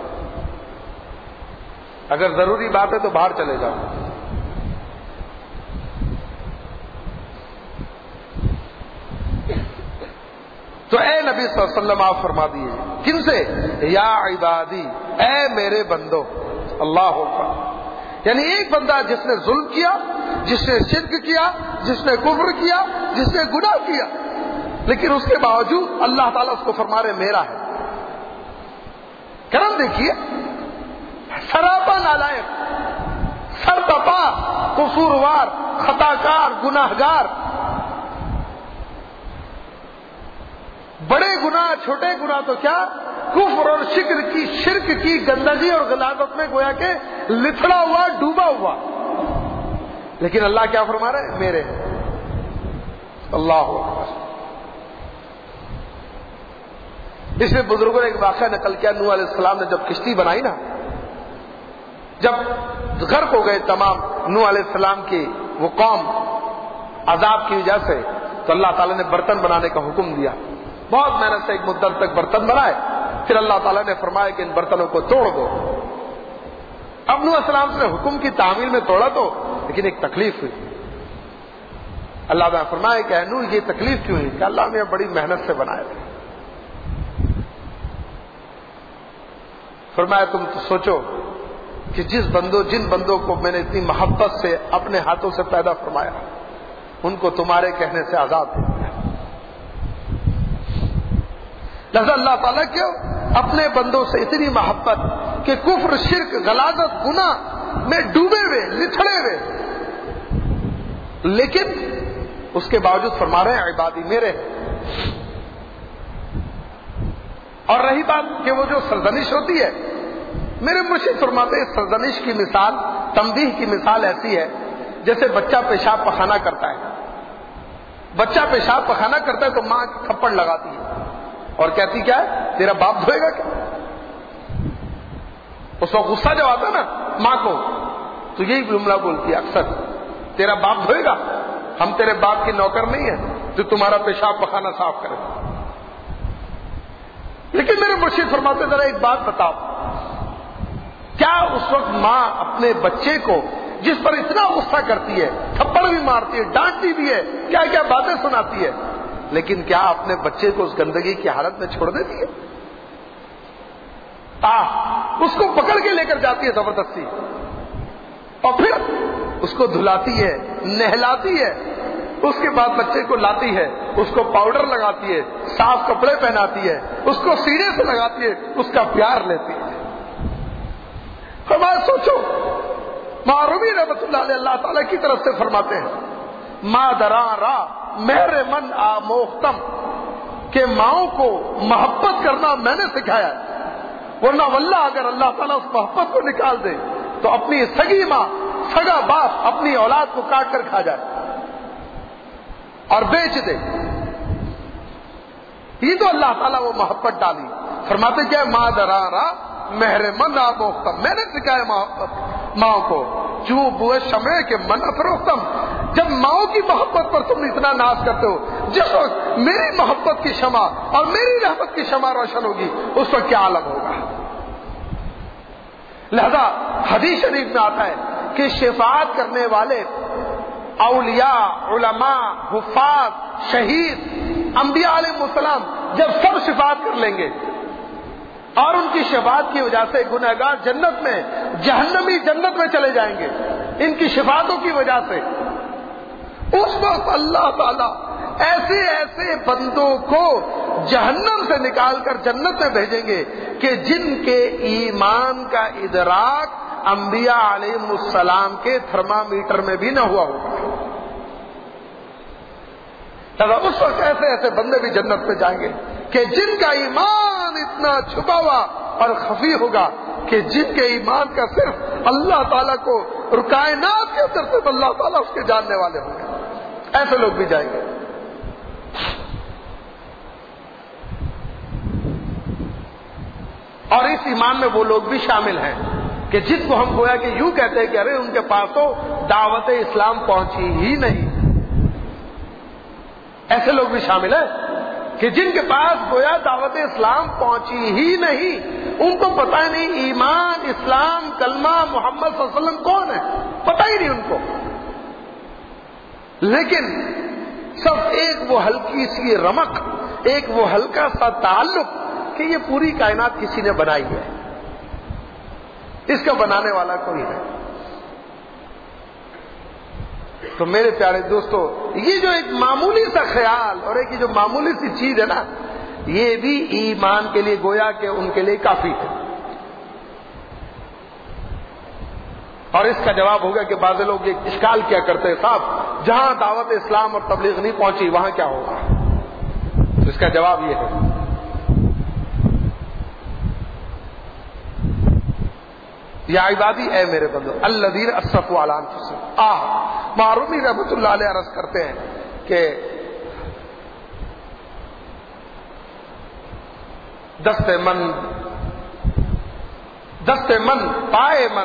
اگر ضروری بات ہے تو باہر چلے جاؤ. تو اے نبی صلی اللہ علیہ وسلم آپ فرما دیے کن سے, یا عبادی اے میرے بندو. اللہ اکبر. یعنی ایک بندہ جس نے ظلم کیا, جس نے شرک کیا, جس نے کفر کیا, جس نے گناہ کیا, لیکن اس کے باوجود اللہ تعالیٰ اس کو فرما رہے میرا ہے. کرم دیکھیے, سراپا نالائق, سرپا, قصوروار, خطاکار, گناہگار, بڑے گناہ چھوٹے گناہ تو کیا, کفر اور شرک کی گندگی اور غلاظت میں گویا کہ لتھڑا ہوا, ڈوبا ہوا, لیکن اللہ کیا فرما رہے میرے ہیں. اللہ اکبر. اس میں بزرگوں نے ایک واقعہ نقل کیا. نوح علیہ السلام نے جب کشتی بنائی نا, جب غرق ہو گئے تمام نوح علیہ السلام کی وہ قوم عذاب کی وجہ سے, تو اللہ تعالیٰ نے برتن بنانے کا حکم دیا. بہت محنت سے ایک مدت تک برتن بنائے, پھر اللہ تعالیٰ نے فرمایا کہ ان برتنوں کو توڑ دو. اب نوح علیہ السلام نے حکم کی تعمیل میں توڑا تو, لیکن ایک تکلیف ہوئی. اللہ تعالیٰ نے فرمایا کہ اے نوح یہ تکلیف کیوں ہوئی؟ کہ اللہ نے بڑی محنت سے بنائے تھے. فرمایا تم تو سوچو کہ جن بندوں کو میں نے اتنی محبت سے اپنے ہاتھوں سے پیدا فرمایا ان کو تمہارے کہنے سے آزاد کر دیا۔ لہذا اللہ تعالیٰ کیوں اپنے بندوں سے اتنی محبت کہ کفر، شرک، غلاظت، گناہ میں ڈوبے ہوئے، لتھڑے ہوئے، لیکن اس کے باوجود فرما رہے ہیں عبادی میرے۔ اور رہی بات کہ وہ جو سرزنش ہوتی ہے، میرے مرشد فرماتے ہیں سرزنش کی مثال، تنبیہ کی مثال ایسی ہے جیسے بچہ پیشاب پخانہ کرتا ہے۔ بچہ پیشاب پخانہ کرتا ہے تو ماں تھپڑ لگاتی ہے اور کہتی کیا ہے، تیرا باپ دھوئے گا کیا؟ اس وقت غصہ جب آتا ہے نا ماں کو تو یہی جملہ بولتی ہے اکثر، تیرا باپ دھوئے گا، ہم تیرے باپ کی نوکر نہیں ہیں جو تمہارا پیشاب پخانہ صاف کرے۔ لیکن میرے مرشد فرماتے ذرا ایک بات بتاؤ، کیا اس وقت ماں اپنے بچے کو جس پر اتنا غصہ کرتی ہے، تھپڑ بھی مارتی ہے، ڈانٹتی بھی ہے، کیا کیا باتیں سناتی ہے، لیکن کیا اپنے بچے کو اس گندگی کی حالت میں چھوڑ دیتی ہے؟ اس کو پکڑ کے لے کر جاتی ہے زبردستی، اور پھر اس کو دھلاتی ہے، نہلاتی ہے، اس کے بعد بچے کو لاتی ہے، اس کو پاؤڈر لگاتی ہے، صاف کپڑے پہناتی ہے، اس کو سینے سے لگاتی ہے، اس کا پیار لیتی ہے۔ فرمایا سوچو، معرومی رحمت اللہ علیہ اللہ تعالیٰ کی طرف سے فرماتے ہیں ما درارا مہر من آموختم، کہ ماؤں کو محبت کرنا میں نے سکھایا ہے، ورنہ واللہ اگر اللہ تعالیٰ اس محبت کو نکال دے تو اپنی سگی ماں، سگا باپ اپنی اولاد کو کاٹ کر کھا جائے اور بیچ دے۔ یہ تو اللہ تعالیٰ وہ محبت ڈالی۔ فرماتے کیا ما درارا مہر من آموختم، میں نے سکھایا محبت ماؤں کو، جو بوئے شمع کے من افروختم، جب ماؤں کی محبت پر تم اتنا ناز کرتے ہو، جس وقت میری محبت کی شمع اور میری رحمت کی شمع روشن ہوگی اس وقت کیا عالم ہوگا۔ لہذا حدیث شریف میں آتا ہے کہ شفاعت کرنے والے اولیاء، علماء، حفاظ، شہید، انبیاء علیہ السلام جب سب شفاعت کر لیں گے اور ان کی شفاعت کی وجہ سے گنہگار جنت میں، جہنمی جنت میں چلے جائیں گے ان کی شفاعتوں کی وجہ سے، اس وقت اللہ تعالیٰ ایسے ایسے بندوں کو جہنم سے نکال کر جنت میں بھیجیں گے کہ جن کے ایمان کا ادراک انبیاء علیہ السلام کے تھرمامیٹر میں بھی نہ ہوا ہوگا۔ اس وقت ایسے ایسے بندے بھی جنت میں جائیں گے کہ جن کا ایمان اتنا چھپا ہوا اور خفی ہوگا کہ جن کے ایمان کا صرف اللہ تعالیٰ کو اور کائنات کے اندر صرف اللہ تعالیٰ اس کے جاننے والے ہوں گے، ایسے لوگ بھی جائیں گے۔ اور اس ایمان میں وہ لوگ بھی شامل ہیں کہ جس کو ہم گویا کہ یوں کہتے ہیں کہ ارے ان کے پاس تو دعوت اسلام پہنچی ہی نہیں، ایسے لوگ بھی شامل ہیں کہ جن کے پاس گویا دعوت اسلام پہنچی ہی نہیں، ان کو پتہ ہی نہیں ایمان، اسلام، کلمہ، محمد صلی اللہ علیہ وسلم کون ہے، پتہ ہی نہیں ان کو، لیکن سب ایک وہ ہلکی سی رمق، ایک وہ ہلکا سا تعلق کہ یہ پوری کائنات کسی نے بنائی ہے، اس کا بنانے والا کوئی ہے۔ تو میرے پیارے دوستو، یہ جو ایک معمولی سا خیال اور ایک جو معمولی سی چیز ہے نا، یہ بھی ایمان کے لیے گویا کہ ان کے لیے کافی ہے۔ اور اس کا جواب ہوگا کہ بعض لوگ یہ اشکال کیا کرتے ہیں، صاحب جہاں دعوت اسلام اور تبلیغ نہیں پہنچی وہاں کیا ہوگا؟ تو اس کا جواب یہ ہے، یا عبادی اے میرے بندو الذین اسرفوا علی انفسہم، معرومی رحمت اللہ علیہ عرض کرتے ہیں کہ دست من پائے من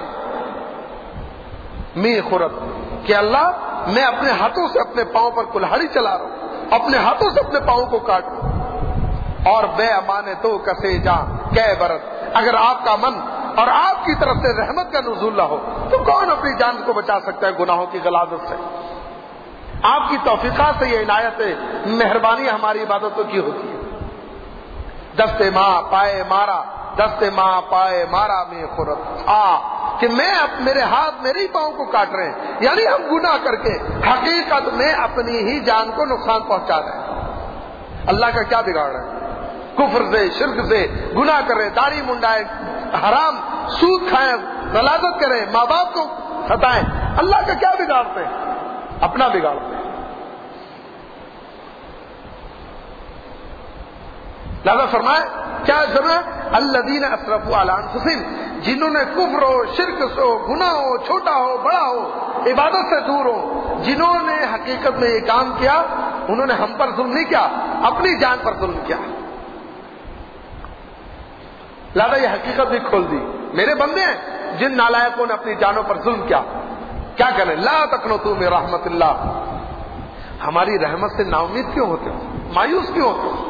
می خورت، کہ اللہ میں اپنے ہاتھوں سے اپنے پاؤں پر کلہاڑی چلا رہا ہوں، اپنے ہاتھوں سے اپنے پاؤں کو کاٹ رہا ہوں، اور بے امانے تو کسے جاں کہ برت، اگر آپ کا من اور آپ کی طرف سے رحمت کا نزول نہ ہو تو کون اپنی جان کو بچا سکتا ہے گناہوں کی غلاظت سے؟ آپ کی توفیقات سے یہ عنایت مہربانی ہماری عبادتوں کی ہوتی ہے۔ دست ماں پائے مارا، دست ماں پائے مارا میں خورت، کہ میرے ہاتھ میرے ہی پاؤں کو کاٹ رہے ہیں، یعنی ہم گناہ کر کے حقیقت میں اپنی ہی جان کو نقصان پہنچا رہے ہیں۔ اللہ کا کیا بگاڑ رہے ہیں؟ کفر سے، شرک سے گناہ کر رہے، داڑھی منڈائے، حرام سود کھائیں، غلاظت کریں، ماں باپ کو ستائیں، اللہ کا کیا بگاڑتے ہیں؟ اپنا بگاڑتے ہیں۔ لہذا فرمائے کیا فرمائے؟ الذین اسرفوا علی انفسہم، جنہوں نے کفر ہو، شرک ہو، گناہ ہو، چھوٹا ہو بڑا ہو، عبادت سے دور ہو، جنہوں نے حقیقت میں یہ کام کیا، انہوں نے ہم پر ظلم نہیں کیا، اپنی جان پر ظلم کیا۔ لہذا یہ حقیقت بھی کھول دی، میرے بندے ہیں جن نالائقوں نے اپنی جانوں پر ظلم کیا، کیا کریں؟ لا تقنطوا من رحمت اللہ، ہماری رحمت سے نا امید کیوں ہوتے ہو، مایوس کیوں ہوتے ہو؟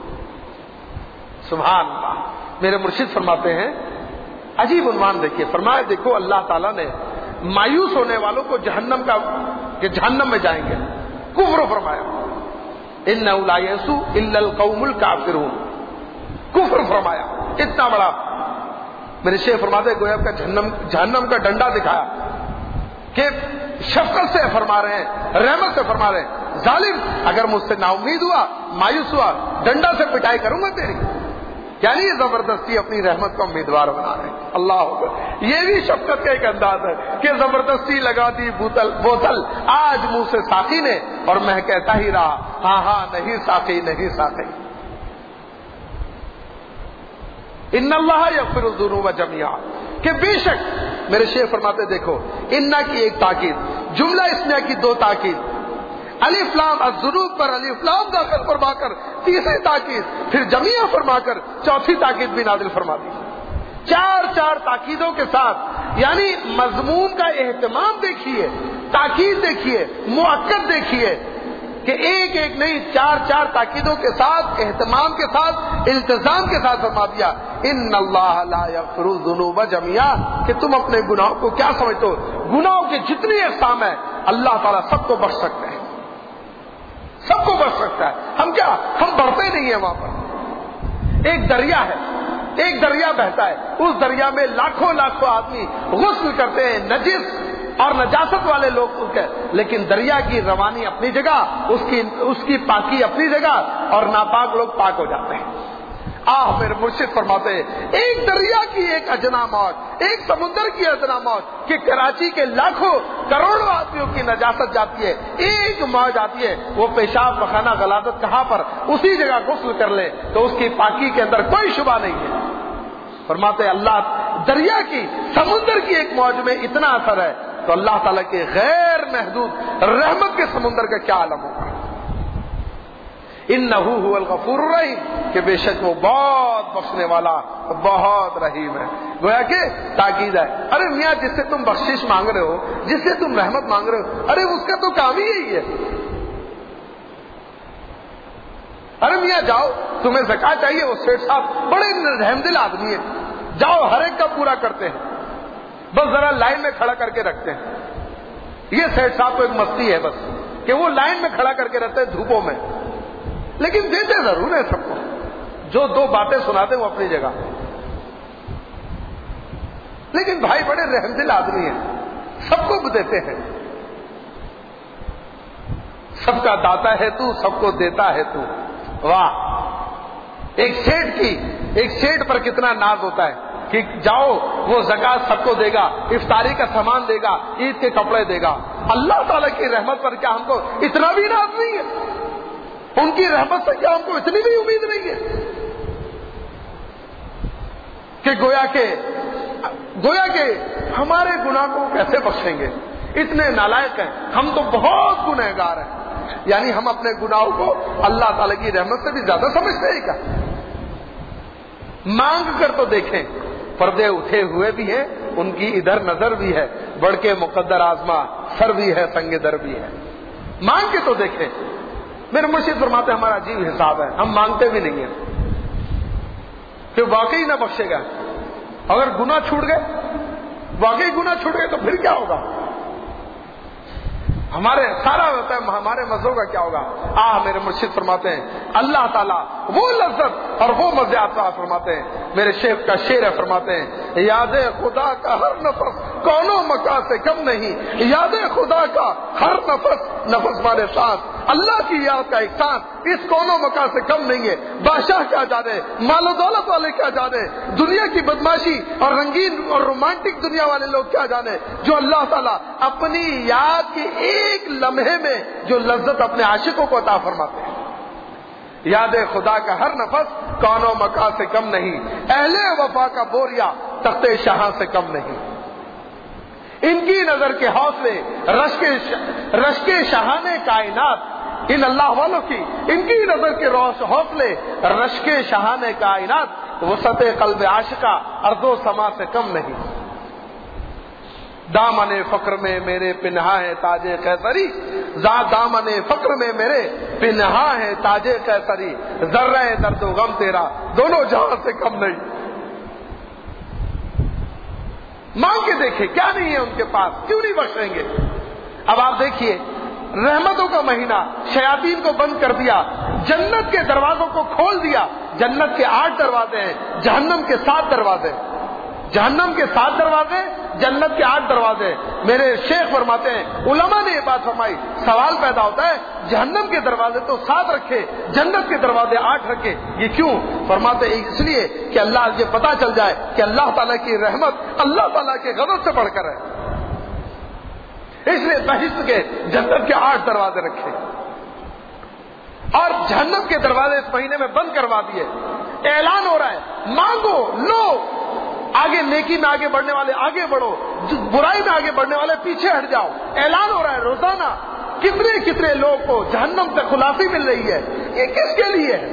سبحان اللہ۔ میرے مرشد فرماتے ہیں، عجیب عنوان دیکھیے، فرمایا دیکھو اللہ تعالیٰ نے مایوس ہونے والوں کو جہنم میں جائیں گے، کفر فرمایا، انہ لا یئسوا الا القوم الکافرون، کفر فرمایا، اتنا بڑا میرے شیخ فرماتے ہیں گویا کا جہنم کا ڈنڈا دکھایا کہ شفقت سے فرما رہے ہیں، رحمت سے فرما رہے ہیں، ظالم اگر مجھ سے نا امید ہوا، مایوس ہوا، ڈنڈا سے پٹائی کروں گا تیری، یعنی یہ زبردستی اپنی رحمت کا امیدوار بنا رہے ہیں۔ اللہ اکبر، یہ بھی شفقت کا ایک انداز ہے کہ زبردستی لگا دی بوتل آج منہ سے ساقی نے، اور میں کہتا ہی رہا ہاں ہاں نہیں ساقی نہیں ساقی۔ ان اللہ یغفر الذنوب جميعا، کہ بے شک میرے شیخ فرماتے دیکھو، انا کی ایک تاکید، جملہ اسمیہ کی دو تاکید، الف لام الذنوب پر الف لام داخل فرما کر تیسری تاکید، پھر جميعا فرما کر چوتھی تاکید بھی نازل فرما دی، چار تاکیدوں کے ساتھ، یعنی مضمون کا اہتمام دیکھیے، تاکید دیکھیے، مؤکد دیکھیے کہ ایک ایک نہیں، چار تاکیدوں کے ساتھ، اہتمام کے ساتھ، التزام کے ساتھ فرما دیا، ان اللہ لا یغفر الذنوب جميعا، کہ تم اپنے گناہوں کو کیا سمجھتے ہو؟ گناہوں کے جتنی اقسام ہیں اللہ تعالیٰ سب کو بخش سکتے ہیں، سب کو بخش سکتا ہے۔ ہم بڑھتے نہیں ہیں، وہاں پر ایک دریا ہے، ایک دریا بہتا ہے، اس دریا میں لاکھوں آدمی غسل کرتے ہیں، نجس اور نجاست والے لوگ اس کے، لیکن دریا کی روانی اپنی جگہ، اس کی پاکی اپنی جگہ، اور ناپاک لوگ پاک ہو جاتے ہیں۔ میرے مرشد فرماتے ہیں ایک دریا کی ایک ادنا موت، ایک سمندر کی ادنا موت، کہ کراچی کے لاکھوں کروڑوں آدمیوں کی نجاست جاتی ہے، ایک موت آتی ہے، وہ پیشاب پخانہ غلاظت کہاں پر، اسی جگہ غسل کر لے تو اس کی پاکی کے اندر کوئی شبہ نہیں ہے۔ فرماتے اللہ دریا کی، سمندر کی ایک موج میں اتنا اثر ہے، تو اللہ تعالیٰ کے غیر محدود رحمت کے سمندر کا کیا عالم ہوگا۔ انہ هو الغفور الرحیم، کہ بے شک وہ بہت بخشنے والا، بہت رحیم ہے۔ گویا کہ تاکید ہے، ارے میاں جس سے تم بخشش مانگ رہے ہو، جس سے تم رحمت مانگ رہے ہو، ارے اس کا تو کام ہی یہی ہے۔ ارے میاں جاؤ، تمہیں زکات چاہیے، وہ سیٹھ صاحب بڑے رحم دل آدمی ہیں، جاؤ ہر ایک کا پورا کرتے ہیں، بس ذرا لائن میں کھڑا کر کے رکھتے ہیں۔ یہ سیٹھ صاحب کو ایک مستی ہے بس، کہ وہ لائن میں کھڑا کر کے رہتے ہیں دھوپوں میں، لیکن دیتے ضرور ہے سب کو، جو دو باتیں سناتے وہ اپنی جگہ، لیکن بھائی بڑے رحم دل آدمی ہیں، سب کو دیتے ہیں۔ سب کا داتا ہے تو، سب کو دیتا ہے تو، واہ۔ ایک سیٹ پر کتنا ناز ہوتا ہے کہ جاؤ وہ زکات سب کو دے گا، افطاری کا سامان دے گا، عید کے کپڑے دے گا۔ اللہ تعالیٰ کی رحمت پر کیا ہم کو اتنا بھی ناز نہیں ہے؟ ان کی رحمت سے کیا ہم کو اتنی بھی امید نہیں ہے کہ گویا کہ ہمارے گناہ کو کیسے بخشیں گے؟ اتنے نالائق ہیں ہم، تو بہت گنہگار ہیں، یعنی ہم اپنے گناہوں کو اللہ تعالی کی رحمت سے بھی زیادہ سمجھتے ہیں کیا؟ مانگ کر تو دیکھیں، پردے اٹھے ہوئے بھی ہیں، ان کی ادھر نظر بھی ہے، بڑھ کے مقدر آزما سر بھی ہے، سنگ در بھی ہے، مانگ کے تو دیکھیں۔ میرے مرشد فرماتے ہیں ہمارا عجیب حساب ہے، ہم مانگتے بھی نہیں ہیں کہ واقعی نہ بخشے گا۔ اگر گناہ چھوٹ گئے، واقعی گناہ چھوٹ گئے تو پھر کیا ہوگا؟ ہمارے سارا ہوتا ہے، ہمارے مزوں کا کیا ہوگا؟ میرے مرشد فرماتے ہیں اللہ تعالیٰ وہ لذت اور وہ مزے عطا فرماتے ہیں میرے شیخ کا شعر ہے، فرماتے ہیں یاد خدا کا ہر نفس کونوں مکان سے کم نہیں، یاد خدا کا ہر نفس، نفس مانے سانس، اللہ کی یاد کا ایک سانس اس کونوں مکان سے کم نہیں ہے۔ بادشاہ کیا جانے، مال و دولت والے کیا جانے، دنیا کی بدماشی اور رنگین اور رومانٹک دنیا والے لوگ کیا جانے، جو اللہ تعالیٰ اپنی یاد کے ایک لمحے میں جو لذت اپنے عاشقوں کو عطا فرماتے ہیں۔ یاد خدا کا ہر نفس کون و مکان سے کم نہیں، اہل وفا کا بوریا تخت شاہاں سے کم نہیں۔ ان کی نظر کے حوصلے رشک شاہان کائنات، ان اللہ والوں کی ان کی نظر کے حوصلے رشک شاہان کائنات، وسعت قلب عاشقہ ارض و سما سے کم نہیں۔ دامن فقر میں میرے پنہا ہے تاج قیصری، دامن فقر میں میرے پنہا ہے تاج قیصری، ذرہ درد و غم تیرا دونوں جہاں سے کم نہیں۔ مانگ کے دیکھیں کیا نہیں ہے ان کے پاس، کیوں نہیں بخشیں گے؟ اب آپ دیکھیے رحمتوں کا مہینہ، شیاطین کو بند کر دیا، جنت کے دروازوں کو کھول دیا۔ جنت کے 8 دروازے ہیں، جہنم کے 7 دروازے، جہنم کے 7 دروازے، جنت کے 8 دروازے۔ میرے شیخ فرماتے ہیں، علماء نے یہ بات فرمائی، سوال پیدا ہوتا ہے جہنم کے دروازے تو 7 رکھے، جنت کے دروازے 8 رکھے، یہ کیوں؟ فرماتے ہیں اس لیے کہ اللہ یہ پتا چل جائے کہ اللہ تعالیٰ کی رحمت اللہ تعالیٰ کے غضب سے بڑھ کر ہے، اس لیے بہشت کے جنت کے 8 دروازے رکھے اور جہنم کے دروازے اس مہینے میں بند کروا دیے۔ اعلان ہو رہا ہے مانگو لو، آگے نیکی میں آگے بڑھنے والے آگے بڑھو، برائی میں آگے بڑھنے والے پیچھے ہٹ جاؤ۔ اعلان ہو رہا ہے روزانہ، کتنے لوگ کو جہنم سے خلاصی مل رہی ہے۔ یہ کس کے لیے ہے؟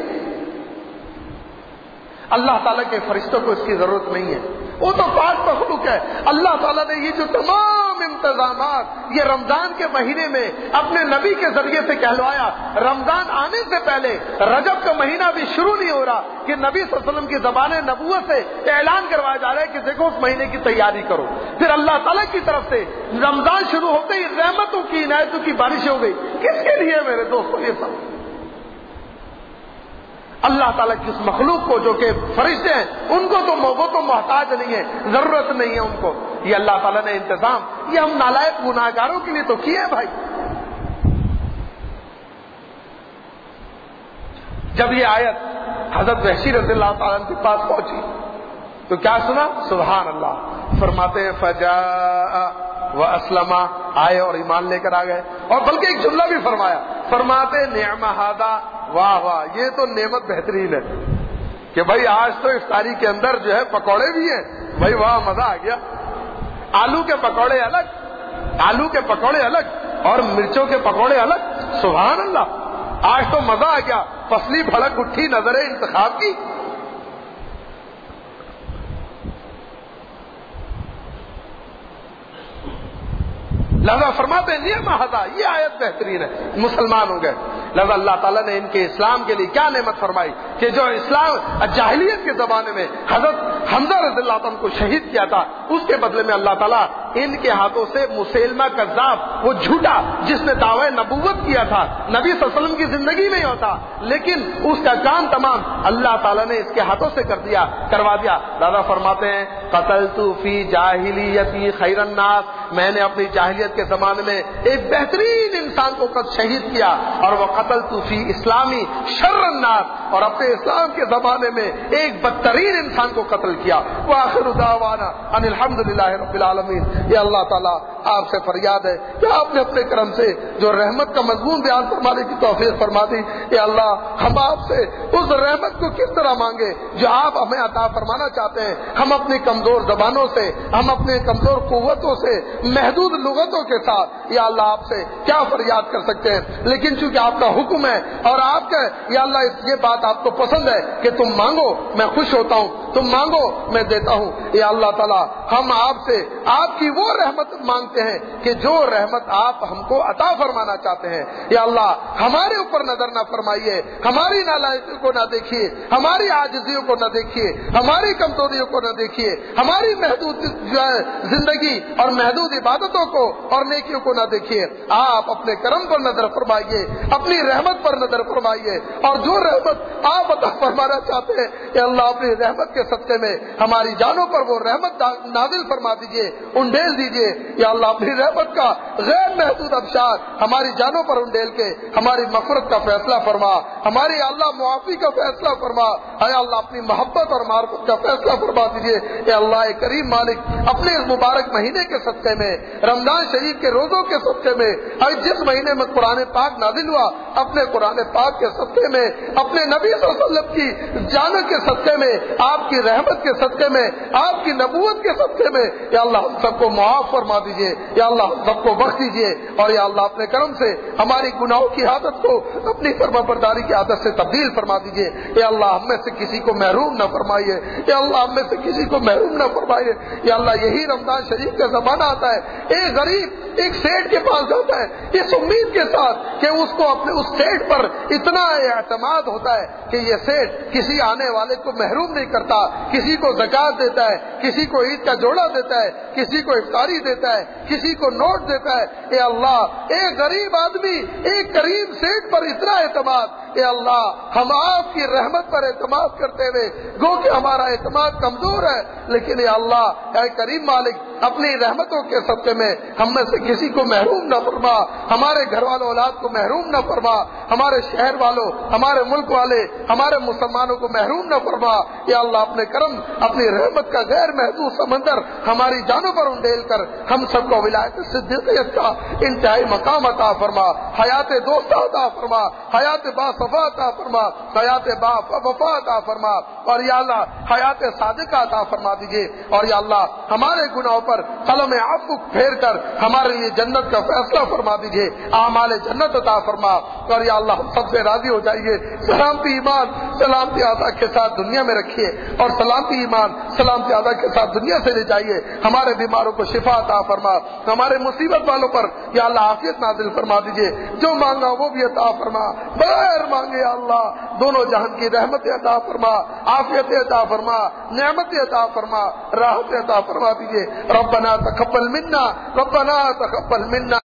اللہ تعالیٰ کے فرشتوں کو اس کی ضرورت نہیں ہے، وہ تو پاک مخلوق ہے۔ اللہ تعالیٰ نے یہ جو تمام انتظامات یہ رمضان کے مہینے میں اپنے نبی کے ذریعے سے کہلوایا، رمضان آنے سے پہلے رجب کا مہینہ بھی شروع نہیں ہو رہا کہ نبی صلی اللہ علیہ وسلم کی زبان نبوت سے اعلان کروایا جا رہا ہے کہ دیکھو اس مہینے کی تیاری کرو۔ پھر اللہ تعالیٰ کی طرف سے رمضان شروع ہوتے ہی رحمتوں کی عنایتوں کی بارش ہو گئی۔ کس کے لیے میرے دوستوں یہ سب؟ اللہ تعالیٰ کی اس مخلوق کو جو کہ فرشتے ہیں ان کو تو وہ تو محتاج نہیں ہے، ضرورت نہیں ہے ان کو، یہ اللہ تعالیٰ نے انتظام یہ ہم نالائق گناہگاروں کے لیے تو کیے بھائی۔ جب یہ آیت حضرت وحشی رضی اللہ تعالیٰ عنہ کے پاس پہنچی تو کیا سنا؟ سبحان اللہ، فرماتے ہیں فجاء واسلم، آئے اور ایمان لے کر آ گئے، اور بلکہ ایک جملہ بھی فرمایا، فرماتے نعم ھذا، واہ واہ یہ تو نعمت بہترین ہے کہ بھائی آج تو افطاری کے اندر جو ہے پکوڑے بھی ہیں، بھائی واہ مزہ آ گیا۔ آلو کے پکوڑے الگ، آلو کے پکوڑے الگ اور مرچوں کے پکوڑے الگ، سبحان اللہ آج تو مزہ آ گیا، فصلی بھڑک اٹھی نظر انتخاب کی۔ لہذا فرماتے ہیں نعم ھذا، یہ آیت بہترین ہے، مسلمان ہو گئے۔ لہذا اللہ تعالیٰ نے ان کے اسلام کے لیے کیا نعمت فرمائی کہ جو اسلام جاہلیت کے زمانے میں حضرت حمزہ رضی اللہ عنہ کو شہید کیا تھا، اس کے بدلے میں اللہ تعالیٰ ان کے ہاتھوں سے مسیلمہ کذاب، وہ جھوٹا جس نے دعوی نبوت کیا تھا، نبی صلی اللہ علیہ وسلم کی زندگی نہیں ہوتا لیکن اس کا کام تمام اللہ تعالیٰ نے اس کے ہاتھوں سے کروا دیا۔ لہذا فرماتے ہیں قتلت فی جاہلیتی خیر الناس، میں نے اپنی جاہلیت کے زمانے میں ایک بہترین انسان کو شہید کیا، اور وہ قتلت فی اسلامی شر الناس، اور اپنے اسلام کے زمانے میں ایک بدترین انسان کو قتل کیا۔ وآخر دعوانا ان الحمدللہ رب العالمین۔ یہ اللہ تعالیٰ آپ سے فریاد ہے کہ آپ نے اپنے کرم سے جو رحمت کا مضمون بیان فرمانے کی توفیق فرما دی، یہ اللہ ہم آپ سے اس رحمت کو کس طرح مانگے جو آپ ہمیں عطا فرمانا چاہتے ہیں۔ ہم اپنی کمزور زبانوں سے، ہم اپنے کمزور قوتوں سے، محدود لغتوں کے ساتھ یا اللہ آپ سے کیا فریاد کر سکتے ہیں، لیکن چونکہ آپ کا حکم ہے اور آپ کا یا اللہ یہ بات آپ کو پسند ہے کہ تم مانگو میں خوش ہوتا ہوں، تم مانگو میں دیتا ہوں۔ یا اللہ تعالیٰ ہم آپ سے آپ کی وہ رحمت مانگتے ہیں کہ جو رحمت آپ ہم کو عطا فرمانا چاہتے ہیں۔ یا اللہ ہمارے اوپر نظر نہ فرمائیے، ہماری نالائقیوں کو نہ دیکھیے، ہماری عاجزیوں کو نہ دیکھیے، ہماری کمزوریوں کو نہ دیکھیے، ہماری محدود زندگی اور محدود فرض عبادتوں کو اور نیکیوں کو نہ دیکھیے، آپ اپنے کرم پر نظر فرمائیے، اپنی رحمت پر نظر فرمائیے، اور جو رحمت آپ عطا فرمانا چاہتے ہیں یا اللہ اپنی رحمت کے صدقے میں ہماری جانوں پر وہ رحمت نازل فرما دیجیے، انڈیل دیجیے یا اللہ اپنی رحمت کا غیر محدود ابشار ہماری جانوں پر انڈیل کے ہماری مغفرت کا فیصلہ فرما، ہماری اللہ معافی کا فیصلہ فرما، اے اللہ اپنی محبت اور معرفت کا فیصلہ فرما دیجیے۔ اے اللہ کریم مالک، اپنے اس مبارک مہینے کے صدقے میں، رمضان شریف کے روزوں کے صدقے میں، اور جس مہینے میں قرآن پاک نازل ہوا، اپنے قرآن پاک کے صدقے میں، اپنے نبی صلی اللہ علیہ وسلم کی جانت کے صدقے میں، آپ کی رحمت کے صدقے میں، آپ کی نبوت کے صدقے میں، یا اللہ ہم سب کو معاف فرما دیجیے، یا اللہ ہم سب کو بخش دیجیے، اور یا اللہ اپنے کرم سے ہماری گناہوں کی عادت کو اپنی فرمانبرداری کی عادت سے تبدیل فرما دیجیے۔ یا اللہ ہم میں سے کسی کو محروم نہ فرمائیے، یا اللہ ہم میں سے کسی کو محروم نہ فرمائیے۔ یا اللہ یہی رمضان شریف کا زمانہ آتا ہے، ایک غریب ایک سیٹ کے پاس جاتا ہے اس امید کے ساتھ کہ اس کو اپنے اس سیٹ پر اتنا اعتماد ہوتا ہے کہ یہ سیٹ کسی آنے والے کو محروم نہیں کرتا، کسی کو زکات دیتا ہے، کسی کو عید کا جوڑا دیتا ہے، کسی کو افطاری دیتا ہے، کسی کو نوٹ دیتا ہے۔ اے اللہ ایک غریب آدمی ایک کریم سیٹ پر اتنا اعتماد، اے اللہ ہم آپ کی رحمت پر اعتماد کرتے ہوئے گو کہ ہمارا اعتماد کمزور ہے، لیکن اے اللہ اے کریم مالک اپنی رحمتوں کے صدقے میں ہم میں سے کسی کو محروم نہ فرما، ہمارے گھر والوں اولاد کو محروم نہ فرما، ہمارے شہر والوں، ہمارے ملک والے، ہمارے مسلمانوں کو محروم نہ فرما۔ یا اللہ اپنے کرم اپنی رحمت کا غیر محدود سمندر ہماری جانوں پر انڈیل کر ہم سب کو ولایت صدیقیت کا انتہائی مقام عطا فرما، حیات دوست عطا فرما، حیات باصفا عطا فرما، حیات با وفا عطا فرما، اور یا اللہ حیات صادقہ عطا فرما دیجیے، اور یا اللہ ہمارے گناہوں پر قلم عفو پھیر کر ہمارے لیے جنت کا فیصلہ فرما دیجیے، اعمال جنت عطا فرما، اور یا اللہ ہم سب سے راضی ہو جائیے۔ سلامتی ایمان سلامتی عطا کے ساتھ دنیا میں رکھیے، اور سلامتی ایمان سلامتی عطا کے ساتھ دنیا سے لے جائیے۔ ہمارے بیماروں کو شفا عطا فرما، ہمارے مصیبت والوں پر یا اللہ عافیت نازل فرما دیجیے، جو مانگا وہ بھی عطا فرما، بغیر مانگے یا اللہ دونوں جہان کی رحمت عطا فرما، عافیت عطا فرما، نعمت عطا فرما، راحت عطا فرما دیجیے۔ ربنا تقبل منا، ربنا تقبل منا۔